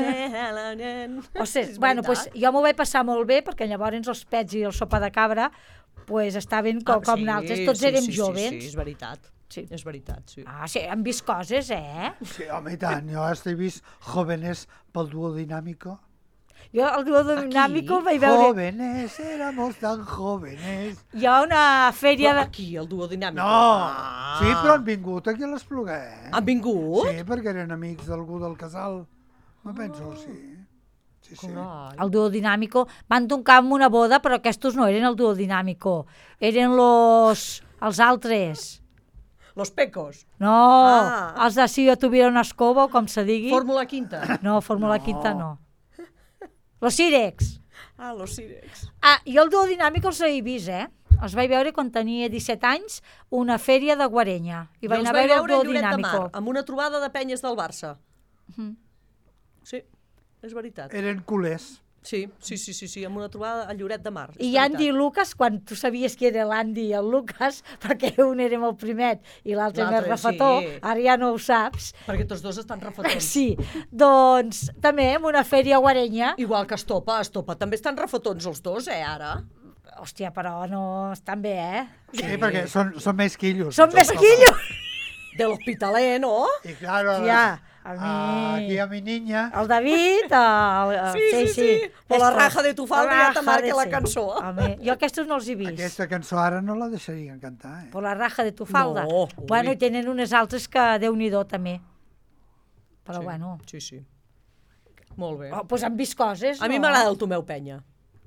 [SPEAKER 3] O sigui,
[SPEAKER 5] És
[SPEAKER 3] bueno,
[SPEAKER 5] veritat.
[SPEAKER 3] pues, jo m'ho vaig passar molt bé perquè llavors els pets i el sopa de cabra pues, estaven com nosaltres, tots érem joves.
[SPEAKER 5] Sí, és veritat.
[SPEAKER 3] Sí.
[SPEAKER 5] És veritat, sí.
[SPEAKER 3] Ah, sí, han vist coses,
[SPEAKER 4] Sí, home, i tant. Jo hasta he vist jóvenes pel duodinàmico.
[SPEAKER 3] Jo el duo dinàmico el vaig veure...
[SPEAKER 4] Jóvenes, éramos tan jóvenes.
[SPEAKER 3] Hi ha una fèria
[SPEAKER 5] Però
[SPEAKER 3] de...
[SPEAKER 5] aquí, el duo dinàmic.
[SPEAKER 4] No, sí, però han vingut aquí a l'Espluga,
[SPEAKER 5] Han vingut?
[SPEAKER 4] Sí, perquè eren amics d'algú del casal. Me penso, sí. Sí, sí.
[SPEAKER 5] Carai.
[SPEAKER 3] El duo dinàmico van tocar en una boda, però aquests no eren el duo dinàmico. Eren els altres.
[SPEAKER 5] Los pecos.
[SPEAKER 3] No,
[SPEAKER 5] Ah.
[SPEAKER 3] els de Si jo tuviera una escoba, o com se digui.
[SPEAKER 5] Fórmula quinta.
[SPEAKER 3] No, Fórmula Quinta no. Los Sirex.
[SPEAKER 5] Ah, los Sirex.
[SPEAKER 3] Ah, jo el duo dinàmic els he vist, Els vaig veure quan tenia 17 anys, una fèria de Guarenya. I vaig anar a veure el duo
[SPEAKER 5] a Lloret de Mar,
[SPEAKER 3] dinàmico.
[SPEAKER 5] amb una trobada de penyes del Barça. Sí, és veritat.
[SPEAKER 4] Eren culers.
[SPEAKER 5] Sí, amb una trobada a Lloret de Mar. és
[SPEAKER 3] I Andy i
[SPEAKER 5] veritat.
[SPEAKER 3] Lucas, quan tu sabies que era l'Andy i el Lucas, perquè un era el primet i l'altre més
[SPEAKER 5] L'altre,
[SPEAKER 3] refetó,
[SPEAKER 5] sí.
[SPEAKER 3] ara ja no ho saps.
[SPEAKER 5] Perquè tots dos estan refetons.
[SPEAKER 3] Sí, doncs també en una fèria a Guarenya.
[SPEAKER 5] Igual que Estopa també estan refetons els dos, ara.
[SPEAKER 3] Hòstia, però no estan bé,
[SPEAKER 4] Sí, perquè són més quillos.
[SPEAKER 3] Són més quillos!
[SPEAKER 5] De l'Hospitaler, no?
[SPEAKER 4] I claro,
[SPEAKER 3] Hòstia, a mi...
[SPEAKER 4] aquí a mi niña.
[SPEAKER 3] El David,
[SPEAKER 5] Sí. O la
[SPEAKER 3] Estos.
[SPEAKER 5] raja de tu falda ja te
[SPEAKER 3] Raja
[SPEAKER 5] marca
[SPEAKER 3] de
[SPEAKER 5] la
[SPEAKER 3] sí.
[SPEAKER 5] cançó.
[SPEAKER 3] A mi, jo aquestos no els he vist.
[SPEAKER 4] Aquesta cançó ara no la deixarien cantar,
[SPEAKER 3] Per la raja de tu falda.
[SPEAKER 5] No,
[SPEAKER 3] Bueno,
[SPEAKER 5] ui.
[SPEAKER 3] i tenen unes altres que Déu-n'hi-do també. Però
[SPEAKER 5] Sí,
[SPEAKER 3] bueno,
[SPEAKER 5] Sí. Molt bé.
[SPEAKER 3] doncs han vist coses,
[SPEAKER 5] A mi
[SPEAKER 3] no?
[SPEAKER 5] m'agrada el Tomeu Penya.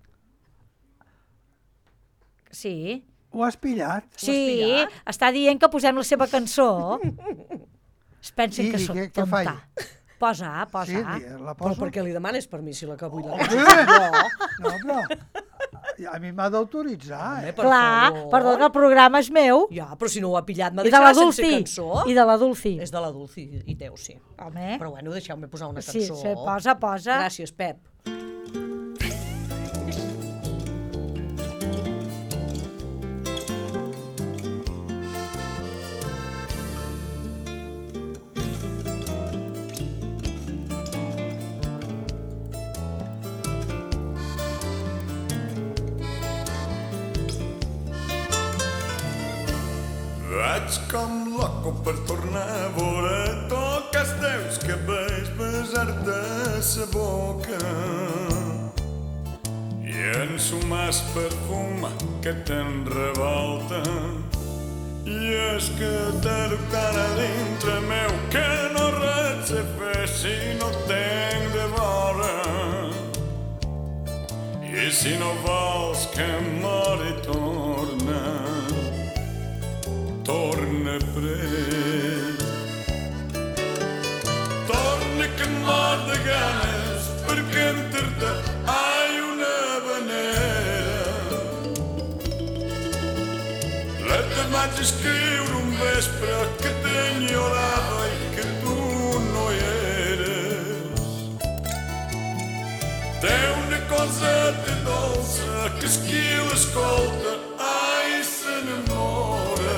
[SPEAKER 3] Sí.
[SPEAKER 4] Ho has pillat?
[SPEAKER 3] Sí,
[SPEAKER 5] pillat?
[SPEAKER 3] està dient que posem la seva cançó. Es pensen
[SPEAKER 4] I
[SPEAKER 3] que sóc
[SPEAKER 4] què
[SPEAKER 3] tonta.
[SPEAKER 4] faig?
[SPEAKER 3] posa.
[SPEAKER 4] Sí, la
[SPEAKER 5] Però
[SPEAKER 4] poso.
[SPEAKER 5] per què li demanes permís si la que vull la
[SPEAKER 4] Sí.
[SPEAKER 5] jo?
[SPEAKER 4] No, però a mi m'ha d'autoritzar,
[SPEAKER 5] Home,
[SPEAKER 4] eh?
[SPEAKER 5] per
[SPEAKER 3] Clar,
[SPEAKER 5] favor.
[SPEAKER 3] perdona, el programa és meu.
[SPEAKER 5] Ja, però si no ho ha pillat, m'ha
[SPEAKER 3] I de la
[SPEAKER 5] deixat sense
[SPEAKER 3] Dulci.
[SPEAKER 5] cançó.
[SPEAKER 3] I de la Dulci.
[SPEAKER 5] És de la Dulci i teu, sí.
[SPEAKER 3] Home.
[SPEAKER 5] Però bueno, deixeu-me posar una
[SPEAKER 3] Sí,
[SPEAKER 5] cançó.
[SPEAKER 3] sí, posa.
[SPEAKER 5] Gràcies, Pep.
[SPEAKER 7] Vaig com loco per tornar a veure toques teus cabells, besar-te sa boca i ensumar el perfum que te'n revolta. I és que t'he tant a dintre meu que no res sé fer si no tenc de vora. I si no vols que mori torna pres. Torna que em mor de ganes per cantar-te ai una habanera. Te vaig escriure un vespre que t'enyorava i que tu no hi eres. Té una coseta dolça que és qui l'escolta ai s'enamora.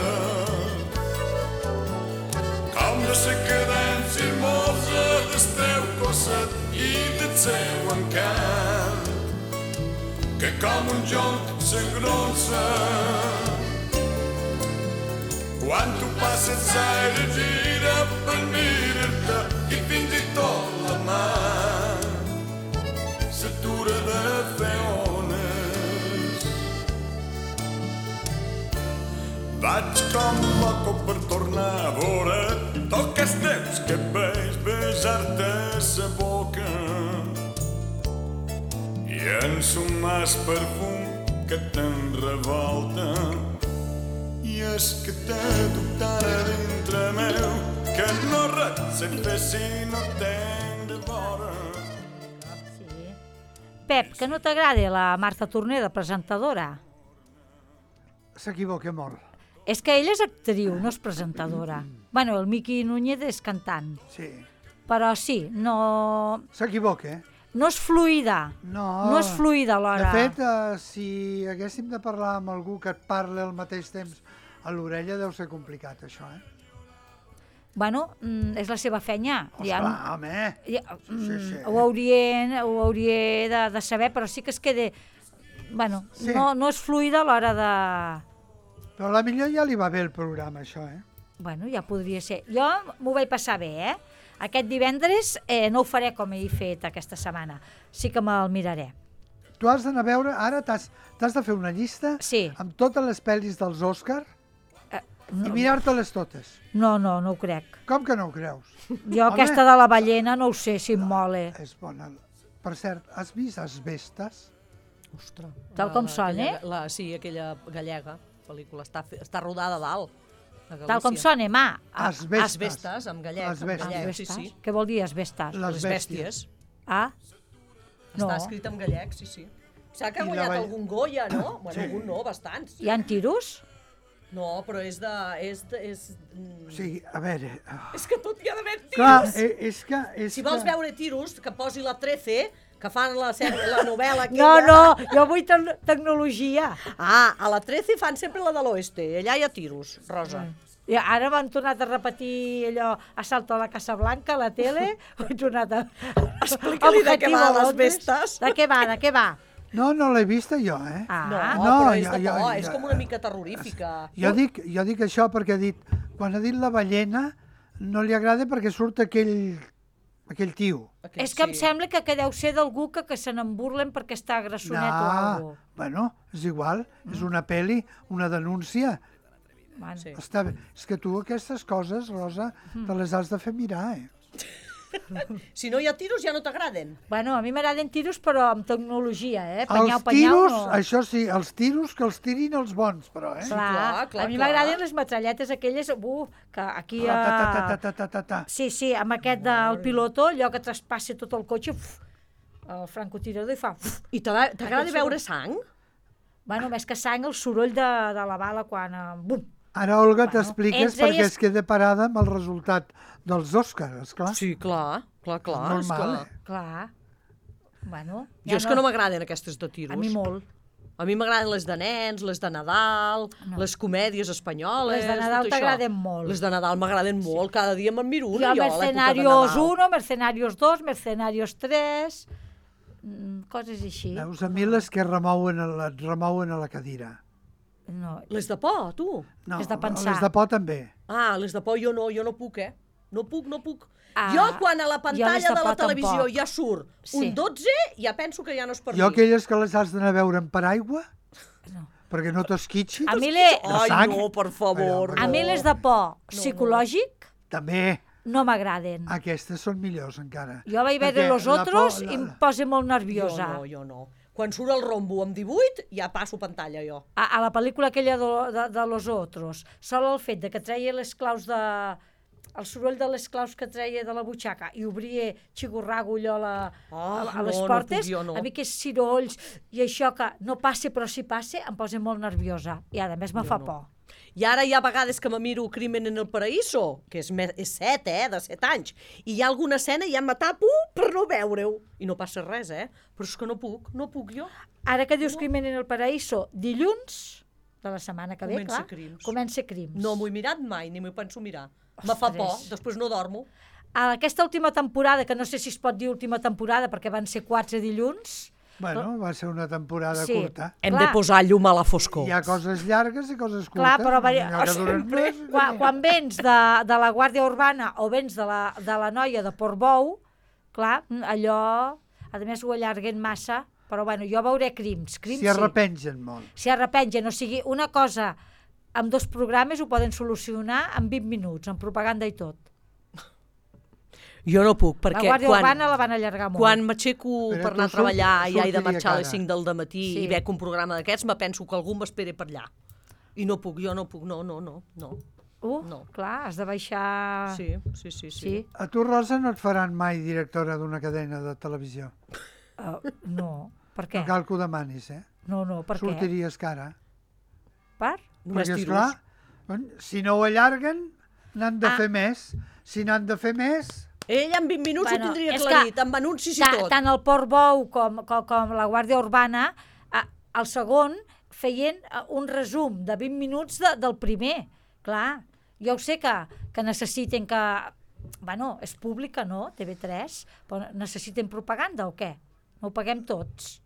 [SPEAKER 7] Com de la cadència hermosa del teu cosset i del seu encant, que com un jonc s'engrossa. Quan tu passes l'aire gira per mirar-te i fins i tot la mà s'atura de fer ones. Vaig com loco per tornar a veure toques teus cabells, besar-te sa boca i ensumar el perfum que te'n revolta. I és que t'he dut tant a dintre meu que no res sé fer si no tenc de vora.
[SPEAKER 3] Sí. Pep, que no t'agrada la Marta Torner de presentadora?
[SPEAKER 4] S'equivoca molt.
[SPEAKER 3] És que ella és actriu, no és presentadora. Bueno, el Miqui Núñez és cantant.
[SPEAKER 4] Sí.
[SPEAKER 3] Però sí, no...
[SPEAKER 4] S'equivoca, eh?
[SPEAKER 3] No és fluida.
[SPEAKER 4] No.
[SPEAKER 3] No és fluida alhora.
[SPEAKER 4] De fet, si haguéssim de parlar amb algú que et parli al mateix temps a l'orella, deu ser complicat, això, eh?
[SPEAKER 3] Bueno, és la seva feina.
[SPEAKER 4] Esclar, home. Sí.
[SPEAKER 3] Ho hauria de saber, però sí que es queda... Bueno,
[SPEAKER 4] Sí.
[SPEAKER 3] no és fluida a l'hora de...
[SPEAKER 4] Però a la millor ja li va bé el programa, això, eh?
[SPEAKER 3] Bueno, ja podria ser. Jo m'ho vaig passar bé, eh? Aquest divendres no ho faré com he fet aquesta setmana. Sí que me'l miraré.
[SPEAKER 4] Tu has d'anar a veure, ara t'has de fer una llista
[SPEAKER 3] Sí.
[SPEAKER 4] amb totes les pel·lis dels Òscar i mirar-te-les totes.
[SPEAKER 3] No ho crec.
[SPEAKER 4] Com que no ho creus?
[SPEAKER 3] Jo aquesta de la ballena no ho sé si em mole.
[SPEAKER 4] És bona. Per cert, has vist Asbestes?
[SPEAKER 5] Ostres.
[SPEAKER 3] Tal com sona,
[SPEAKER 5] Sí, aquella gallega pel·lícula. Està rodada a dalt. a Galícia.
[SPEAKER 3] Tal com sona, ma.
[SPEAKER 4] Asbestes.
[SPEAKER 5] Asbestes, amb gallec.
[SPEAKER 4] Asbestes.
[SPEAKER 5] Amb gallec,
[SPEAKER 3] Asbestes?
[SPEAKER 5] sí.
[SPEAKER 3] Què vol dir asbestes?
[SPEAKER 4] Les
[SPEAKER 5] Les bèsties.
[SPEAKER 3] Ah, no.
[SPEAKER 5] Està escrit en gallec, sí. S'ha que ha
[SPEAKER 4] I la
[SPEAKER 5] guanyat
[SPEAKER 4] vall-
[SPEAKER 5] algun Goya, no? Bueno,
[SPEAKER 4] Sí.
[SPEAKER 5] algun no, bastants.
[SPEAKER 3] Hi ha tiros?
[SPEAKER 5] No, però és
[SPEAKER 4] O sigui, a veure...
[SPEAKER 5] És que tot hi ha d'haver tiros.
[SPEAKER 4] Clar, és que...
[SPEAKER 5] Si vols veure tiros, que posi la 13, que fan la novel·la
[SPEAKER 3] No,
[SPEAKER 5] aquella.
[SPEAKER 3] jo vull tecnologia.
[SPEAKER 5] Ah, a la 13 fan sempre la de l'oeste. Allà hi ha tiros, Rosa.
[SPEAKER 3] I ara m'han tornat a repetir allò Assalto a la Casa Blanca, a la tele. Ho he tornat a...
[SPEAKER 5] Explica-li de què va
[SPEAKER 3] Objetivo
[SPEAKER 5] les
[SPEAKER 3] Londres.
[SPEAKER 5] bestes.
[SPEAKER 3] De què va?
[SPEAKER 4] No l'he vista jo, eh?
[SPEAKER 3] Ah,
[SPEAKER 5] No,
[SPEAKER 4] No,
[SPEAKER 5] però és
[SPEAKER 4] jo-
[SPEAKER 5] de por,
[SPEAKER 4] jo-
[SPEAKER 5] és com una mica terrorífica.
[SPEAKER 4] Jo dic això perquè ha dit... Quan ha dit la ballena, no li agrada perquè surt aquell tio.
[SPEAKER 3] és que em sembla que deu ser d'algú que se n'emburlen perquè està grassonet o alguna cosa.
[SPEAKER 4] Bueno, és igual, és una pel·li, una denúncia.
[SPEAKER 3] Bueno,
[SPEAKER 5] Sí.
[SPEAKER 4] Està bé. És que tu aquestes coses, Rosa, te les has de fer mirar, eh?
[SPEAKER 5] Si no hi ha tiros, ja no t'agraden.
[SPEAKER 3] Bueno, a mi m'agraden tiros, però amb tecnologia,
[SPEAKER 4] Els
[SPEAKER 3] Panyau,
[SPEAKER 4] tiros,
[SPEAKER 3] no.
[SPEAKER 4] això sí, els tiros que els tirin els bons, però,
[SPEAKER 3] Clar,
[SPEAKER 5] clar,
[SPEAKER 3] a mi
[SPEAKER 5] clar.
[SPEAKER 3] m'agraden les metralletes aquelles, que aquí Sí, amb aquest del piloto, allò que traspassa tot el cotxe, el francotirador i fa...
[SPEAKER 5] I t'agrada
[SPEAKER 3] Aquest
[SPEAKER 5] veure sang?
[SPEAKER 3] Bueno, més que sang, el soroll de la bala quan... Bum!
[SPEAKER 4] Ara, Olga,
[SPEAKER 3] Bueno,
[SPEAKER 4] t'expliques
[SPEAKER 3] entre
[SPEAKER 4] perquè
[SPEAKER 3] elles-
[SPEAKER 4] es queda parada amb el resultat dels Òscars, esclar.
[SPEAKER 5] Sí, clar.
[SPEAKER 4] Normal,
[SPEAKER 5] és que...
[SPEAKER 3] Clar. Bueno...
[SPEAKER 5] Jo és que no m'agraden aquestes de tiros.
[SPEAKER 3] A mi molt.
[SPEAKER 5] A mi m'agraden les de nens, les de Nadal, les comèdies espanyoles...
[SPEAKER 3] Les de Nadal
[SPEAKER 5] tot això.
[SPEAKER 3] t'agraden molt.
[SPEAKER 5] Les de Nadal m'agraden molt, cada dia me'n miro una,
[SPEAKER 3] Jo,
[SPEAKER 5] jo, a l'època de
[SPEAKER 3] Mercenarios
[SPEAKER 5] Nadal.
[SPEAKER 3] 1, Mercenarios 2, Mercenarios 3... Coses així.
[SPEAKER 4] Veus, a mi les que et remouen a la cadira.
[SPEAKER 3] No,
[SPEAKER 5] Les de por, tu?
[SPEAKER 4] No,
[SPEAKER 3] És de pensar.
[SPEAKER 4] les de por també.
[SPEAKER 5] Ah, les de por jo no puc, No puc.
[SPEAKER 3] Ah,
[SPEAKER 5] Jo, quan a la
[SPEAKER 3] jo les
[SPEAKER 5] pantalla
[SPEAKER 3] de
[SPEAKER 5] de la
[SPEAKER 3] por
[SPEAKER 5] televisió
[SPEAKER 3] tampoc.
[SPEAKER 5] ja surt
[SPEAKER 3] Sí.
[SPEAKER 5] un 12, ja penso que ja no és per
[SPEAKER 4] Jo
[SPEAKER 5] mi.
[SPEAKER 4] aquelles que les has d'anar a veure en paraigua,
[SPEAKER 3] No.
[SPEAKER 4] perquè no t'esquitxis,
[SPEAKER 3] A mi
[SPEAKER 5] Ai,
[SPEAKER 4] sang.
[SPEAKER 5] no, per favor.
[SPEAKER 4] Allò,
[SPEAKER 3] A mi les de por psicològic
[SPEAKER 4] també
[SPEAKER 3] no m'agraden.
[SPEAKER 4] aquestes són millors encara.
[SPEAKER 3] Jo vaig veure
[SPEAKER 4] Perquè
[SPEAKER 3] Los
[SPEAKER 4] la
[SPEAKER 3] Otros
[SPEAKER 4] por-
[SPEAKER 3] i em posa molt
[SPEAKER 5] Jo
[SPEAKER 3] nerviosa.
[SPEAKER 5] no. Quan surt el rombo amb 18, ja passo pantalla jo.
[SPEAKER 3] A la pel·lícula aquella de Los Otros, sol el fet de que treia les claus el soroll de les claus que treia de la butxaca i obria xigorrago allò a les
[SPEAKER 5] no
[SPEAKER 3] portes,
[SPEAKER 5] puc jo, no.
[SPEAKER 3] a mi aquests cirolls i això que no passe però si passe em posa molt nerviosa i a més me fa por.
[SPEAKER 5] I ara hi ha vegades que me miro Crimen en el Paraíso, que és 7, de 7 anys, i hi ha alguna escena i ja me tapo per no veure-ho. I no passa res, Però és que no puc jo.
[SPEAKER 3] Ara que dius Crimen en el Paraíso, dilluns de la setmana que ve,
[SPEAKER 5] Comença
[SPEAKER 3] clar,
[SPEAKER 5] Crims.
[SPEAKER 3] comença Crims.
[SPEAKER 5] No m'ho he mirat mai, ni m'ho penso mirar. Me fa por,
[SPEAKER 3] Ostres.
[SPEAKER 5] després no dormo.
[SPEAKER 3] Aquesta última temporada, que no sé si es pot dir última temporada perquè van ser 4 dilluns,
[SPEAKER 4] Bueno, va ser una temporada
[SPEAKER 3] Sí.
[SPEAKER 4] curta.
[SPEAKER 5] Hem
[SPEAKER 3] Clar.
[SPEAKER 5] de posar llum a la foscor.
[SPEAKER 4] Hi ha coses llargues i coses curtes.
[SPEAKER 3] clar, però
[SPEAKER 4] N'hi ha que duren més.
[SPEAKER 3] quan vens de la Guàrdia Urbana o vens de la noia de Portbou, clar, allò, a més ho allarguen massa, però bueno, jo veuré Crims
[SPEAKER 4] S'hi
[SPEAKER 3] sí.
[SPEAKER 4] arrepengen molt.
[SPEAKER 3] S'hi arrepengen, o sigui, una cosa amb 2 programes ho poden solucionar en 20 minuts, amb propaganda i tot.
[SPEAKER 5] Jo no puc,
[SPEAKER 3] La
[SPEAKER 5] perquè
[SPEAKER 3] Guàrdia Urbana la van allargar molt.
[SPEAKER 5] quan m'aixeco
[SPEAKER 4] Però
[SPEAKER 5] per anar a
[SPEAKER 4] tu
[SPEAKER 5] treballar i he de
[SPEAKER 4] sortiria
[SPEAKER 5] marxar a les
[SPEAKER 4] cara.
[SPEAKER 5] 5 del dematí
[SPEAKER 3] Sí.
[SPEAKER 5] i veig un programa d'aquests, me penso que algú m'espera per allà. I no puc, jo no puc, no. No.
[SPEAKER 3] Clar, has de baixar...
[SPEAKER 5] Sí.
[SPEAKER 4] A tu, Rosa, no et faran mai directora d'una cadena de televisió.
[SPEAKER 3] No, per què?
[SPEAKER 4] No cal que ho demanis,
[SPEAKER 3] No, per què?
[SPEAKER 4] Sortiries cara.
[SPEAKER 3] Per?
[SPEAKER 5] Només
[SPEAKER 4] Perquè,
[SPEAKER 5] tiros.
[SPEAKER 4] esclar, si no ho allarguen, n'han de fer més. Si n'han de fer més...
[SPEAKER 5] Ell en 20 minuts ho tindria
[SPEAKER 3] és
[SPEAKER 5] aclarit,
[SPEAKER 3] que
[SPEAKER 5] amb anuncis i tot.
[SPEAKER 3] Tant el Portbou com la Guàrdia Urbana, al segon feien un resum de 20 minuts del primer. Clar, jo ho sé que necessiten que... Bueno, és pública, no? TV3, però necessiten propaganda o què? No ho paguem tots.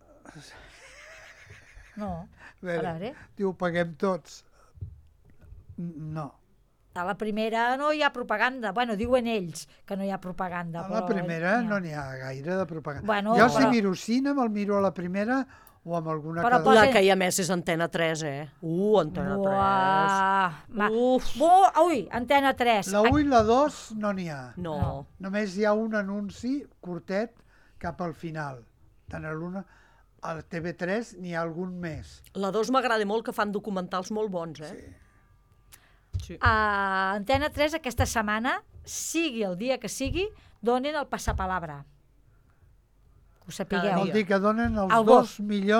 [SPEAKER 3] No.
[SPEAKER 4] A veure, diu, paguem tots. No.
[SPEAKER 3] A la primera no hi ha propaganda. Bueno, diuen ells que no hi ha propaganda.
[SPEAKER 4] A la
[SPEAKER 3] però
[SPEAKER 4] primera
[SPEAKER 3] n'hi ha.
[SPEAKER 4] no n'hi ha gaire de propaganda.
[SPEAKER 3] Bueno,
[SPEAKER 4] jo si
[SPEAKER 3] però-
[SPEAKER 4] miro cine me'l miro a la primera o amb alguna
[SPEAKER 3] Però
[SPEAKER 4] cadena.
[SPEAKER 5] La que hi ha més és Antena 3, Antena 3.
[SPEAKER 3] Buah.
[SPEAKER 5] Uf.
[SPEAKER 3] Ui, Antena 3.
[SPEAKER 4] La 1 i la 2 no n'hi ha.
[SPEAKER 5] No.
[SPEAKER 4] Només hi ha un anunci curtet cap al final. Tant a l'una... Al TV3 n'hi ha algun més.
[SPEAKER 5] La 2 m'agrada molt, que fan documentals molt bons, Sí.
[SPEAKER 3] A Antena 3 aquesta setmana, sigui el dia que sigui, donen el passapalabra. Que ho sapigueu.
[SPEAKER 4] Vol dir que donen els
[SPEAKER 3] El vot.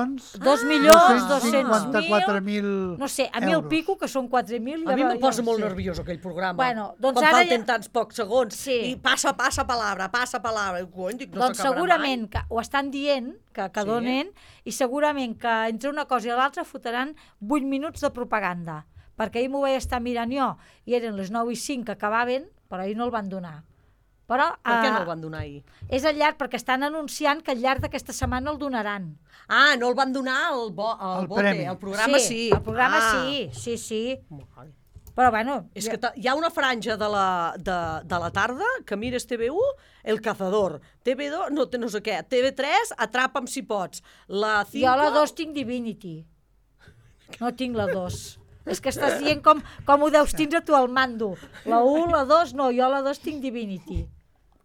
[SPEAKER 4] 2.254.000
[SPEAKER 3] No sé, a mi el pico, que són 4.000...
[SPEAKER 5] A mi me posa molt
[SPEAKER 3] sé.
[SPEAKER 5] nerviós aquell programa.
[SPEAKER 3] Bueno, doncs
[SPEAKER 5] quan
[SPEAKER 3] ara
[SPEAKER 5] falten tants pocs segons
[SPEAKER 3] Sí.
[SPEAKER 5] i passa palabra. I, cony, dic, no
[SPEAKER 3] Doncs
[SPEAKER 5] s'acabarà
[SPEAKER 3] segurament
[SPEAKER 5] mai.
[SPEAKER 3] que ho estan dient, que
[SPEAKER 5] Sí.
[SPEAKER 3] donen, i segurament que entre una cosa i l'altra fotran 8 minuts de propaganda. Perquè ahir m'ho vaig estar mirant jo, i eren les 9:05 que acabaven, però ahir no el van donar. Però
[SPEAKER 5] Per què no el van donar ahir?
[SPEAKER 3] és al llarg, perquè estan anunciant que al llarg d'aquesta setmana el donaran.
[SPEAKER 5] Ah, no el van donar el
[SPEAKER 4] El
[SPEAKER 5] bote,
[SPEAKER 4] premi.
[SPEAKER 5] el programa sí.
[SPEAKER 3] El programa
[SPEAKER 5] Ah.
[SPEAKER 3] sí.
[SPEAKER 5] Vale.
[SPEAKER 3] Però bueno...
[SPEAKER 5] És que hi ha una franja de la tarda que mires TV1, El Cazador, TV2, no sé què, TV3, Atrapa'm si pots, la 5...
[SPEAKER 3] Jo la 2 tinc Divinity. No tinc la 2. És que estàs dient com ho deus tindre tu al mando. La 1, la 2, no, jo la 2 tinc Divinity.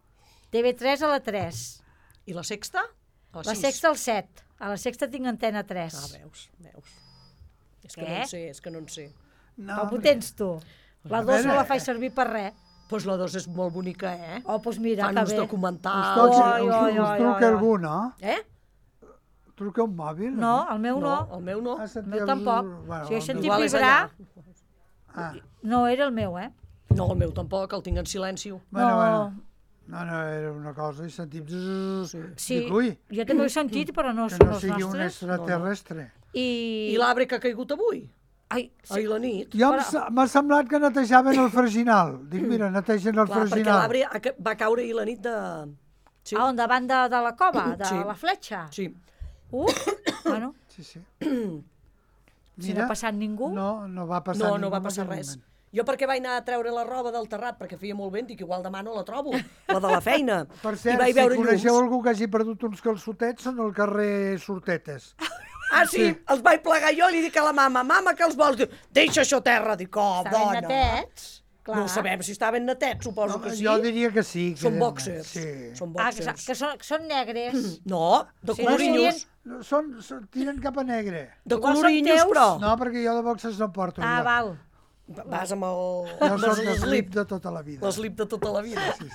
[SPEAKER 3] TV3 a la 3.
[SPEAKER 5] I la Sexta? A
[SPEAKER 3] La
[SPEAKER 5] 6.
[SPEAKER 3] Sexta al 7. A la Sexta tinc Antena 3.
[SPEAKER 5] Ah, veus. És que
[SPEAKER 3] Què?
[SPEAKER 5] no en sé, és que no en sé.
[SPEAKER 4] No,
[SPEAKER 3] Com ho tens tu? La 2 no la faig servir per res.
[SPEAKER 5] Doncs la 2 és molt bonica, eh?
[SPEAKER 3] Oh, doncs mira,
[SPEAKER 5] Fan
[SPEAKER 3] que
[SPEAKER 5] uns
[SPEAKER 3] bé.
[SPEAKER 5] documentals.
[SPEAKER 4] Us truca algú, no?
[SPEAKER 5] Eh?
[SPEAKER 4] Truca un mòbil?
[SPEAKER 3] No, el meu no.
[SPEAKER 5] El meu no.
[SPEAKER 4] Ah,
[SPEAKER 3] El meu tampoc. Si he sentit
[SPEAKER 5] Igual és
[SPEAKER 3] vibrar,
[SPEAKER 4] Ah,
[SPEAKER 3] no era el meu, eh?
[SPEAKER 5] No, el meu tampoc, el tinc en silenci.
[SPEAKER 4] bueno. No, era una cosa i sentim...
[SPEAKER 3] Sí,
[SPEAKER 4] Dic, ui,
[SPEAKER 3] jo també ho he sentit, però no
[SPEAKER 4] que
[SPEAKER 3] són
[SPEAKER 4] no
[SPEAKER 3] els
[SPEAKER 4] sigui un
[SPEAKER 3] nostres.
[SPEAKER 4] extraterrestre.
[SPEAKER 5] I l'arbre que ha caigut avui?
[SPEAKER 3] Ai,
[SPEAKER 5] Ahir la nit?
[SPEAKER 4] Jo m'ha semblat que netejaven el freginal. Dic, mira, netegen el
[SPEAKER 5] Clar, perquè
[SPEAKER 4] freginal.
[SPEAKER 5] l'arbre va caure ahir la nit de... Sí.
[SPEAKER 3] a on, davant de la cova, de
[SPEAKER 5] Sí.
[SPEAKER 3] la fletxa?
[SPEAKER 5] Sí.
[SPEAKER 3] Bueno,
[SPEAKER 4] Sí.
[SPEAKER 3] si no ha passat ningú...
[SPEAKER 4] No va passar ningú.
[SPEAKER 5] No va passar
[SPEAKER 4] en aquell
[SPEAKER 5] res.
[SPEAKER 4] moment.
[SPEAKER 5] Jo perquè vaig anar a treure la roba del terrat, perquè feia molt vent, dic, igual demà no la trobo, la de la feina.
[SPEAKER 4] Per
[SPEAKER 5] I
[SPEAKER 4] cert,
[SPEAKER 5] vaig
[SPEAKER 4] si
[SPEAKER 5] veure
[SPEAKER 4] coneixeu
[SPEAKER 5] llums.
[SPEAKER 4] algú que hagi perdut uns calçotets, són al carrer Sortetes.
[SPEAKER 5] Ah, sí? Els vaig plegar jo, li dic a la mama, que els vols? Diu, deixa això a terra. Dic, oh,
[SPEAKER 3] Estaven
[SPEAKER 5] dona.
[SPEAKER 3] netets. Clar.
[SPEAKER 5] No sabem si estaven netets, suposo que sí.
[SPEAKER 4] Jo diria que sí. Que
[SPEAKER 5] Són boxers.
[SPEAKER 4] Sí.
[SPEAKER 5] Són
[SPEAKER 3] Ah,
[SPEAKER 5] boxers.
[SPEAKER 3] que són negres.
[SPEAKER 5] No, de
[SPEAKER 3] Si no
[SPEAKER 5] colorinhos.
[SPEAKER 4] Tiren cap a negre.
[SPEAKER 5] De
[SPEAKER 3] Igual són
[SPEAKER 5] colorinhos,
[SPEAKER 3] teus.
[SPEAKER 5] però.
[SPEAKER 4] No, perquè jo de boxes no porto.
[SPEAKER 3] Ah,
[SPEAKER 4] enlloc.
[SPEAKER 3] val.
[SPEAKER 5] Vas amb el...
[SPEAKER 4] Jo
[SPEAKER 5] amb
[SPEAKER 4] soc
[SPEAKER 5] l'eslip.
[SPEAKER 4] l'eslip de tota la vida.
[SPEAKER 5] L'eslip de tota la vida.
[SPEAKER 4] Sí.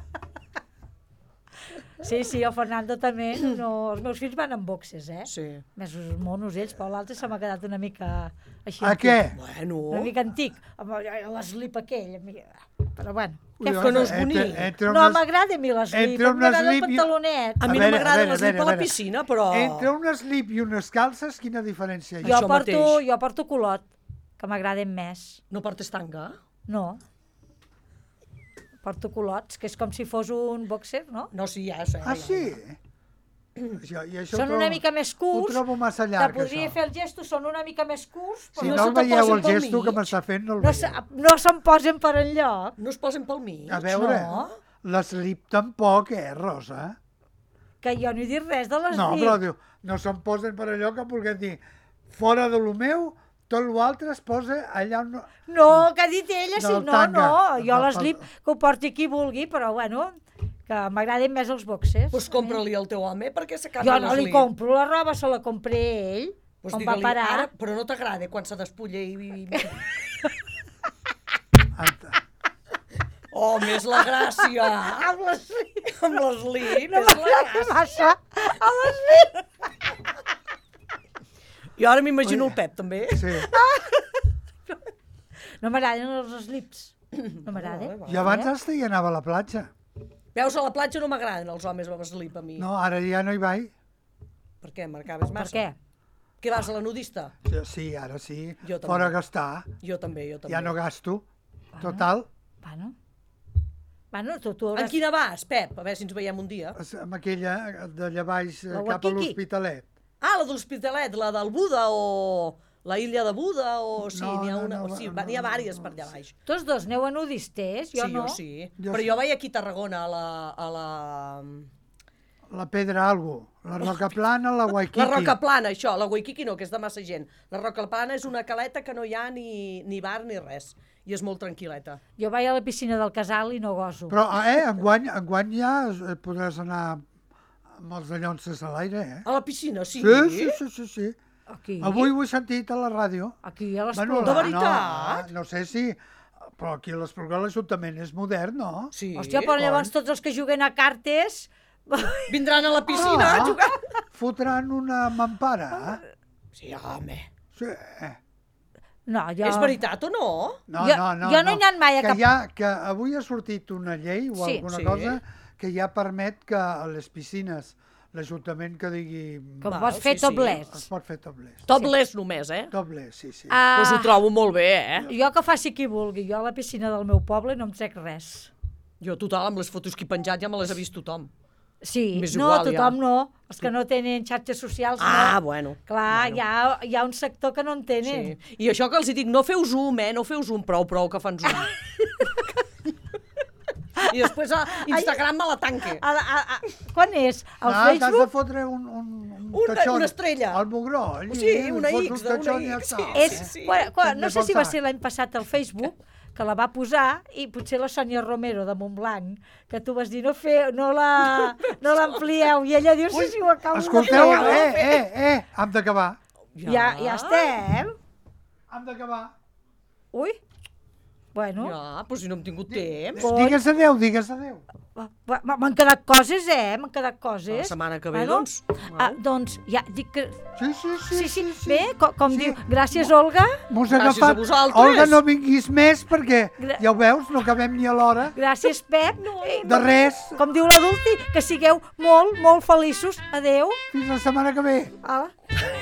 [SPEAKER 3] Sí, el Fernando també. No, els meus fills van amb boxes, eh?
[SPEAKER 5] Sí.
[SPEAKER 3] Més monos ells, però l'altre se m'ha quedat una mica així.
[SPEAKER 4] A
[SPEAKER 3] antic.
[SPEAKER 4] què?
[SPEAKER 5] Bueno,
[SPEAKER 3] Una mica antic, amb l'eslip aquell. Però bueno.
[SPEAKER 4] Ui,
[SPEAKER 5] que no és bonic.
[SPEAKER 4] Entre
[SPEAKER 3] No
[SPEAKER 4] unes-
[SPEAKER 3] m'agrada a mi l'eslip,
[SPEAKER 4] entre
[SPEAKER 3] a
[SPEAKER 4] un
[SPEAKER 3] mi m'agrada el
[SPEAKER 4] eslip i-
[SPEAKER 3] pantalonet.
[SPEAKER 5] a mi
[SPEAKER 4] A
[SPEAKER 5] no
[SPEAKER 4] veure,
[SPEAKER 5] m'agrada
[SPEAKER 4] a
[SPEAKER 5] l'eslip a la
[SPEAKER 4] veure.
[SPEAKER 5] piscina, però...
[SPEAKER 4] Entre un slip i unes calces, quina diferència hi ha?
[SPEAKER 3] Jo
[SPEAKER 5] Això mateix.
[SPEAKER 3] porto colot, que m'agraden més.
[SPEAKER 5] No portes tanga?
[SPEAKER 3] No. Porto culots, que és com si fos un boxer, no?
[SPEAKER 5] No, sí, ja sé.
[SPEAKER 4] Ah,
[SPEAKER 5] ja,
[SPEAKER 4] sí?
[SPEAKER 5] ja.
[SPEAKER 3] Són una mica més
[SPEAKER 4] Ho
[SPEAKER 3] curts.
[SPEAKER 4] trobo massa
[SPEAKER 3] Te
[SPEAKER 4] llarg,
[SPEAKER 3] podria
[SPEAKER 4] això.
[SPEAKER 3] fer el gesto, són una mica més curts,
[SPEAKER 4] Si
[SPEAKER 3] però
[SPEAKER 4] no
[SPEAKER 5] se
[SPEAKER 4] el
[SPEAKER 5] te
[SPEAKER 4] veieu
[SPEAKER 5] posen
[SPEAKER 4] el
[SPEAKER 5] pel
[SPEAKER 4] gesto que
[SPEAKER 5] mig.
[SPEAKER 4] m'està fent, no el
[SPEAKER 3] no,
[SPEAKER 4] veieu.
[SPEAKER 3] no se'n posen per enlloc.
[SPEAKER 5] No es posen pel mig?
[SPEAKER 4] A veure,
[SPEAKER 3] No.
[SPEAKER 4] l'eslip tampoc, Rosa?
[SPEAKER 3] Que jo no he dit res de l'eslip.
[SPEAKER 4] No, però diu, no se'n posen per allò que vulguem dir. Fora de lo meu, tot l'altre es posa allà on...
[SPEAKER 3] No, que ha dit ella, sí,
[SPEAKER 4] Del
[SPEAKER 3] no,
[SPEAKER 4] tanga.
[SPEAKER 3] no. Jo
[SPEAKER 4] Del
[SPEAKER 3] l'eslip que ho porti qui vulgui, però bueno, que m'agraden més els boxers.
[SPEAKER 5] Doncs compra-li al teu home perquè s'acabi
[SPEAKER 3] Jo
[SPEAKER 5] l'eslip.
[SPEAKER 3] no li compro la roba, se la compré ell.
[SPEAKER 5] Pues
[SPEAKER 3] on va
[SPEAKER 5] digue-li,
[SPEAKER 3] parar.
[SPEAKER 5] Ara, però no t'agrada quan se despulla i... Oh, més la gràcia!
[SPEAKER 3] Amb l'eslip.
[SPEAKER 5] Amb l'eslip,
[SPEAKER 3] No
[SPEAKER 5] és la
[SPEAKER 3] m'agrada
[SPEAKER 5] gràcia.
[SPEAKER 3] massa. Amb l'eslip.
[SPEAKER 5] Jo ara m'imagino el Pep, també.
[SPEAKER 4] Sí.
[SPEAKER 3] No m'agraden els slips. No m'agraden.
[SPEAKER 4] Jo abans hasta hi anava a la platja.
[SPEAKER 5] Veus, a la platja no m'agraden els homes amb slip a mi.
[SPEAKER 4] No, ara ja no hi vaig.
[SPEAKER 5] Per què? Marcaves
[SPEAKER 3] Per
[SPEAKER 5] massa?
[SPEAKER 3] què?
[SPEAKER 5] Què vas, a la nudista?
[SPEAKER 4] Sí, ara sí.
[SPEAKER 5] Jo també.
[SPEAKER 4] Fora gastar.
[SPEAKER 5] Jo també, jo també.
[SPEAKER 4] Ja no gasto. Total,
[SPEAKER 3] Bueno, tu
[SPEAKER 5] En
[SPEAKER 3] hauràs...
[SPEAKER 5] quina vas, Pep? A veure si ens veiem un dia.
[SPEAKER 4] amb aquella d'allà baix
[SPEAKER 3] La
[SPEAKER 4] cap a
[SPEAKER 3] Waikiki.
[SPEAKER 4] l'Hospitalet.
[SPEAKER 5] Ah, la de l'Hospitalet, la del Buda o la illa de Buda o... Sí,
[SPEAKER 4] No,
[SPEAKER 5] n'hi ha
[SPEAKER 4] no,
[SPEAKER 5] una...
[SPEAKER 4] no,
[SPEAKER 5] o sí,
[SPEAKER 4] no,
[SPEAKER 5] n'hi ha
[SPEAKER 4] no,
[SPEAKER 5] vàries
[SPEAKER 4] no,
[SPEAKER 5] per allà baix.
[SPEAKER 3] Tots dos aneu a nudistes, jo
[SPEAKER 5] sí,
[SPEAKER 3] no.
[SPEAKER 5] jo sí.
[SPEAKER 4] Jo
[SPEAKER 5] Però
[SPEAKER 4] sí.
[SPEAKER 5] jo vaig aquí a Tarragona, a la...
[SPEAKER 4] La Pedra Algo, la Roca Plana, la Waikiki.
[SPEAKER 5] La Roca Plana, això, la Waikiki no, que és de massa gent. La Roca Plana és una caleta que no hi ha ni bar ni res, i és molt tranquil·leta.
[SPEAKER 3] Jo vaig a la piscina del casal i no goso.
[SPEAKER 4] Però, enguany ja podràs anar amb els dallonses a l'aire, eh?
[SPEAKER 5] A la piscina, sí?
[SPEAKER 4] Sí.
[SPEAKER 3] Aquí,
[SPEAKER 4] Avui ho he sentit a la ràdio.
[SPEAKER 3] aquí a
[SPEAKER 5] De
[SPEAKER 3] l'Espluga.
[SPEAKER 5] veritat?
[SPEAKER 4] No sé si... Però aquí a l'Espluga l'Ajuntament és modern, no?
[SPEAKER 5] Sí.
[SPEAKER 3] Hòstia, però llavors tots els que juguen a cartes...
[SPEAKER 5] Vindran a la piscina a jugar.
[SPEAKER 4] Fotran una mampara.
[SPEAKER 5] Sí, home.
[SPEAKER 4] Sí.
[SPEAKER 3] No, jo...
[SPEAKER 5] És veritat o no?
[SPEAKER 4] No,
[SPEAKER 3] Jo-
[SPEAKER 4] no.
[SPEAKER 3] jo no he anat mai a
[SPEAKER 4] que
[SPEAKER 3] cap-
[SPEAKER 4] Que avui ha sortit una llei o
[SPEAKER 3] Sí.
[SPEAKER 4] alguna
[SPEAKER 5] Sí.
[SPEAKER 4] cosa que ja permet que a les piscines l'Ajuntament que digui...
[SPEAKER 3] Que
[SPEAKER 5] Val,
[SPEAKER 3] pots fer
[SPEAKER 5] sí, sí.
[SPEAKER 3] topless.
[SPEAKER 4] Es pot fer topless.
[SPEAKER 5] Topless només, eh?
[SPEAKER 4] Topless, sí.
[SPEAKER 3] Ah,
[SPEAKER 5] Doncs ho trobo molt bé, eh?
[SPEAKER 3] jo que faci qui vulgui. Jo a la piscina del meu poble no em trec res.
[SPEAKER 5] Jo total, amb les fotos que he penjat ja me les ha vist tothom.
[SPEAKER 3] Sí,
[SPEAKER 5] M'és
[SPEAKER 3] no,
[SPEAKER 5] igual,
[SPEAKER 3] tothom
[SPEAKER 5] ja.
[SPEAKER 3] no. Els que no tenen xarxes socials
[SPEAKER 5] Ah,
[SPEAKER 3] no.
[SPEAKER 5] bueno.
[SPEAKER 3] Clar,
[SPEAKER 5] Bueno.
[SPEAKER 3] hi ha un sector que no en tenen.
[SPEAKER 5] Sí. I això que els hi dic, no feu zoom, no feu zoom, prou que fan zoom. I després a Instagram me la tanque.
[SPEAKER 3] Quan és? Al
[SPEAKER 4] T'has de
[SPEAKER 3] Facebook?
[SPEAKER 4] fotre un
[SPEAKER 5] Una
[SPEAKER 4] tatxon
[SPEAKER 5] estrella.
[SPEAKER 4] al mugroll.
[SPEAKER 5] Sí, una
[SPEAKER 4] fots
[SPEAKER 5] X,
[SPEAKER 4] un tatxon
[SPEAKER 5] una
[SPEAKER 4] i ja
[SPEAKER 5] X,
[SPEAKER 4] està.
[SPEAKER 5] sí.
[SPEAKER 3] És,
[SPEAKER 5] sí.
[SPEAKER 3] no sé si va
[SPEAKER 4] faltar.
[SPEAKER 3] ser l'any passat al Facebook, que la va posar, i potser la Sònia Romero de Montblanc, que tu vas dir no l'amplieu, i ella diu sí, ho acabo
[SPEAKER 4] escolteu,
[SPEAKER 3] de fer.
[SPEAKER 4] hem d'acabar.
[SPEAKER 3] Ja estem.
[SPEAKER 4] Hem d'acabar.
[SPEAKER 3] Ui, bueno.
[SPEAKER 5] Ja, però si no hem tingut temps.
[SPEAKER 4] Digues adeu.
[SPEAKER 3] M'han quedat coses, m'han quedat coses.
[SPEAKER 5] La setmana que ve, doncs.
[SPEAKER 3] Doncs, ja dic que...
[SPEAKER 4] Sí.
[SPEAKER 3] Bé, com diu, gràcies, Olga.
[SPEAKER 4] Mos
[SPEAKER 5] Gràcies
[SPEAKER 4] agafat.
[SPEAKER 5] a vosaltres.
[SPEAKER 4] Olga, no vinguis més perquè, ja ho veus, no acabem ni a l'hora.
[SPEAKER 3] Gràcies, Pep.
[SPEAKER 4] De res.
[SPEAKER 3] Com diu la Dulci, que sigueu molt, molt feliços. Adeu.
[SPEAKER 4] Fins la setmana que ve.
[SPEAKER 3] Ala.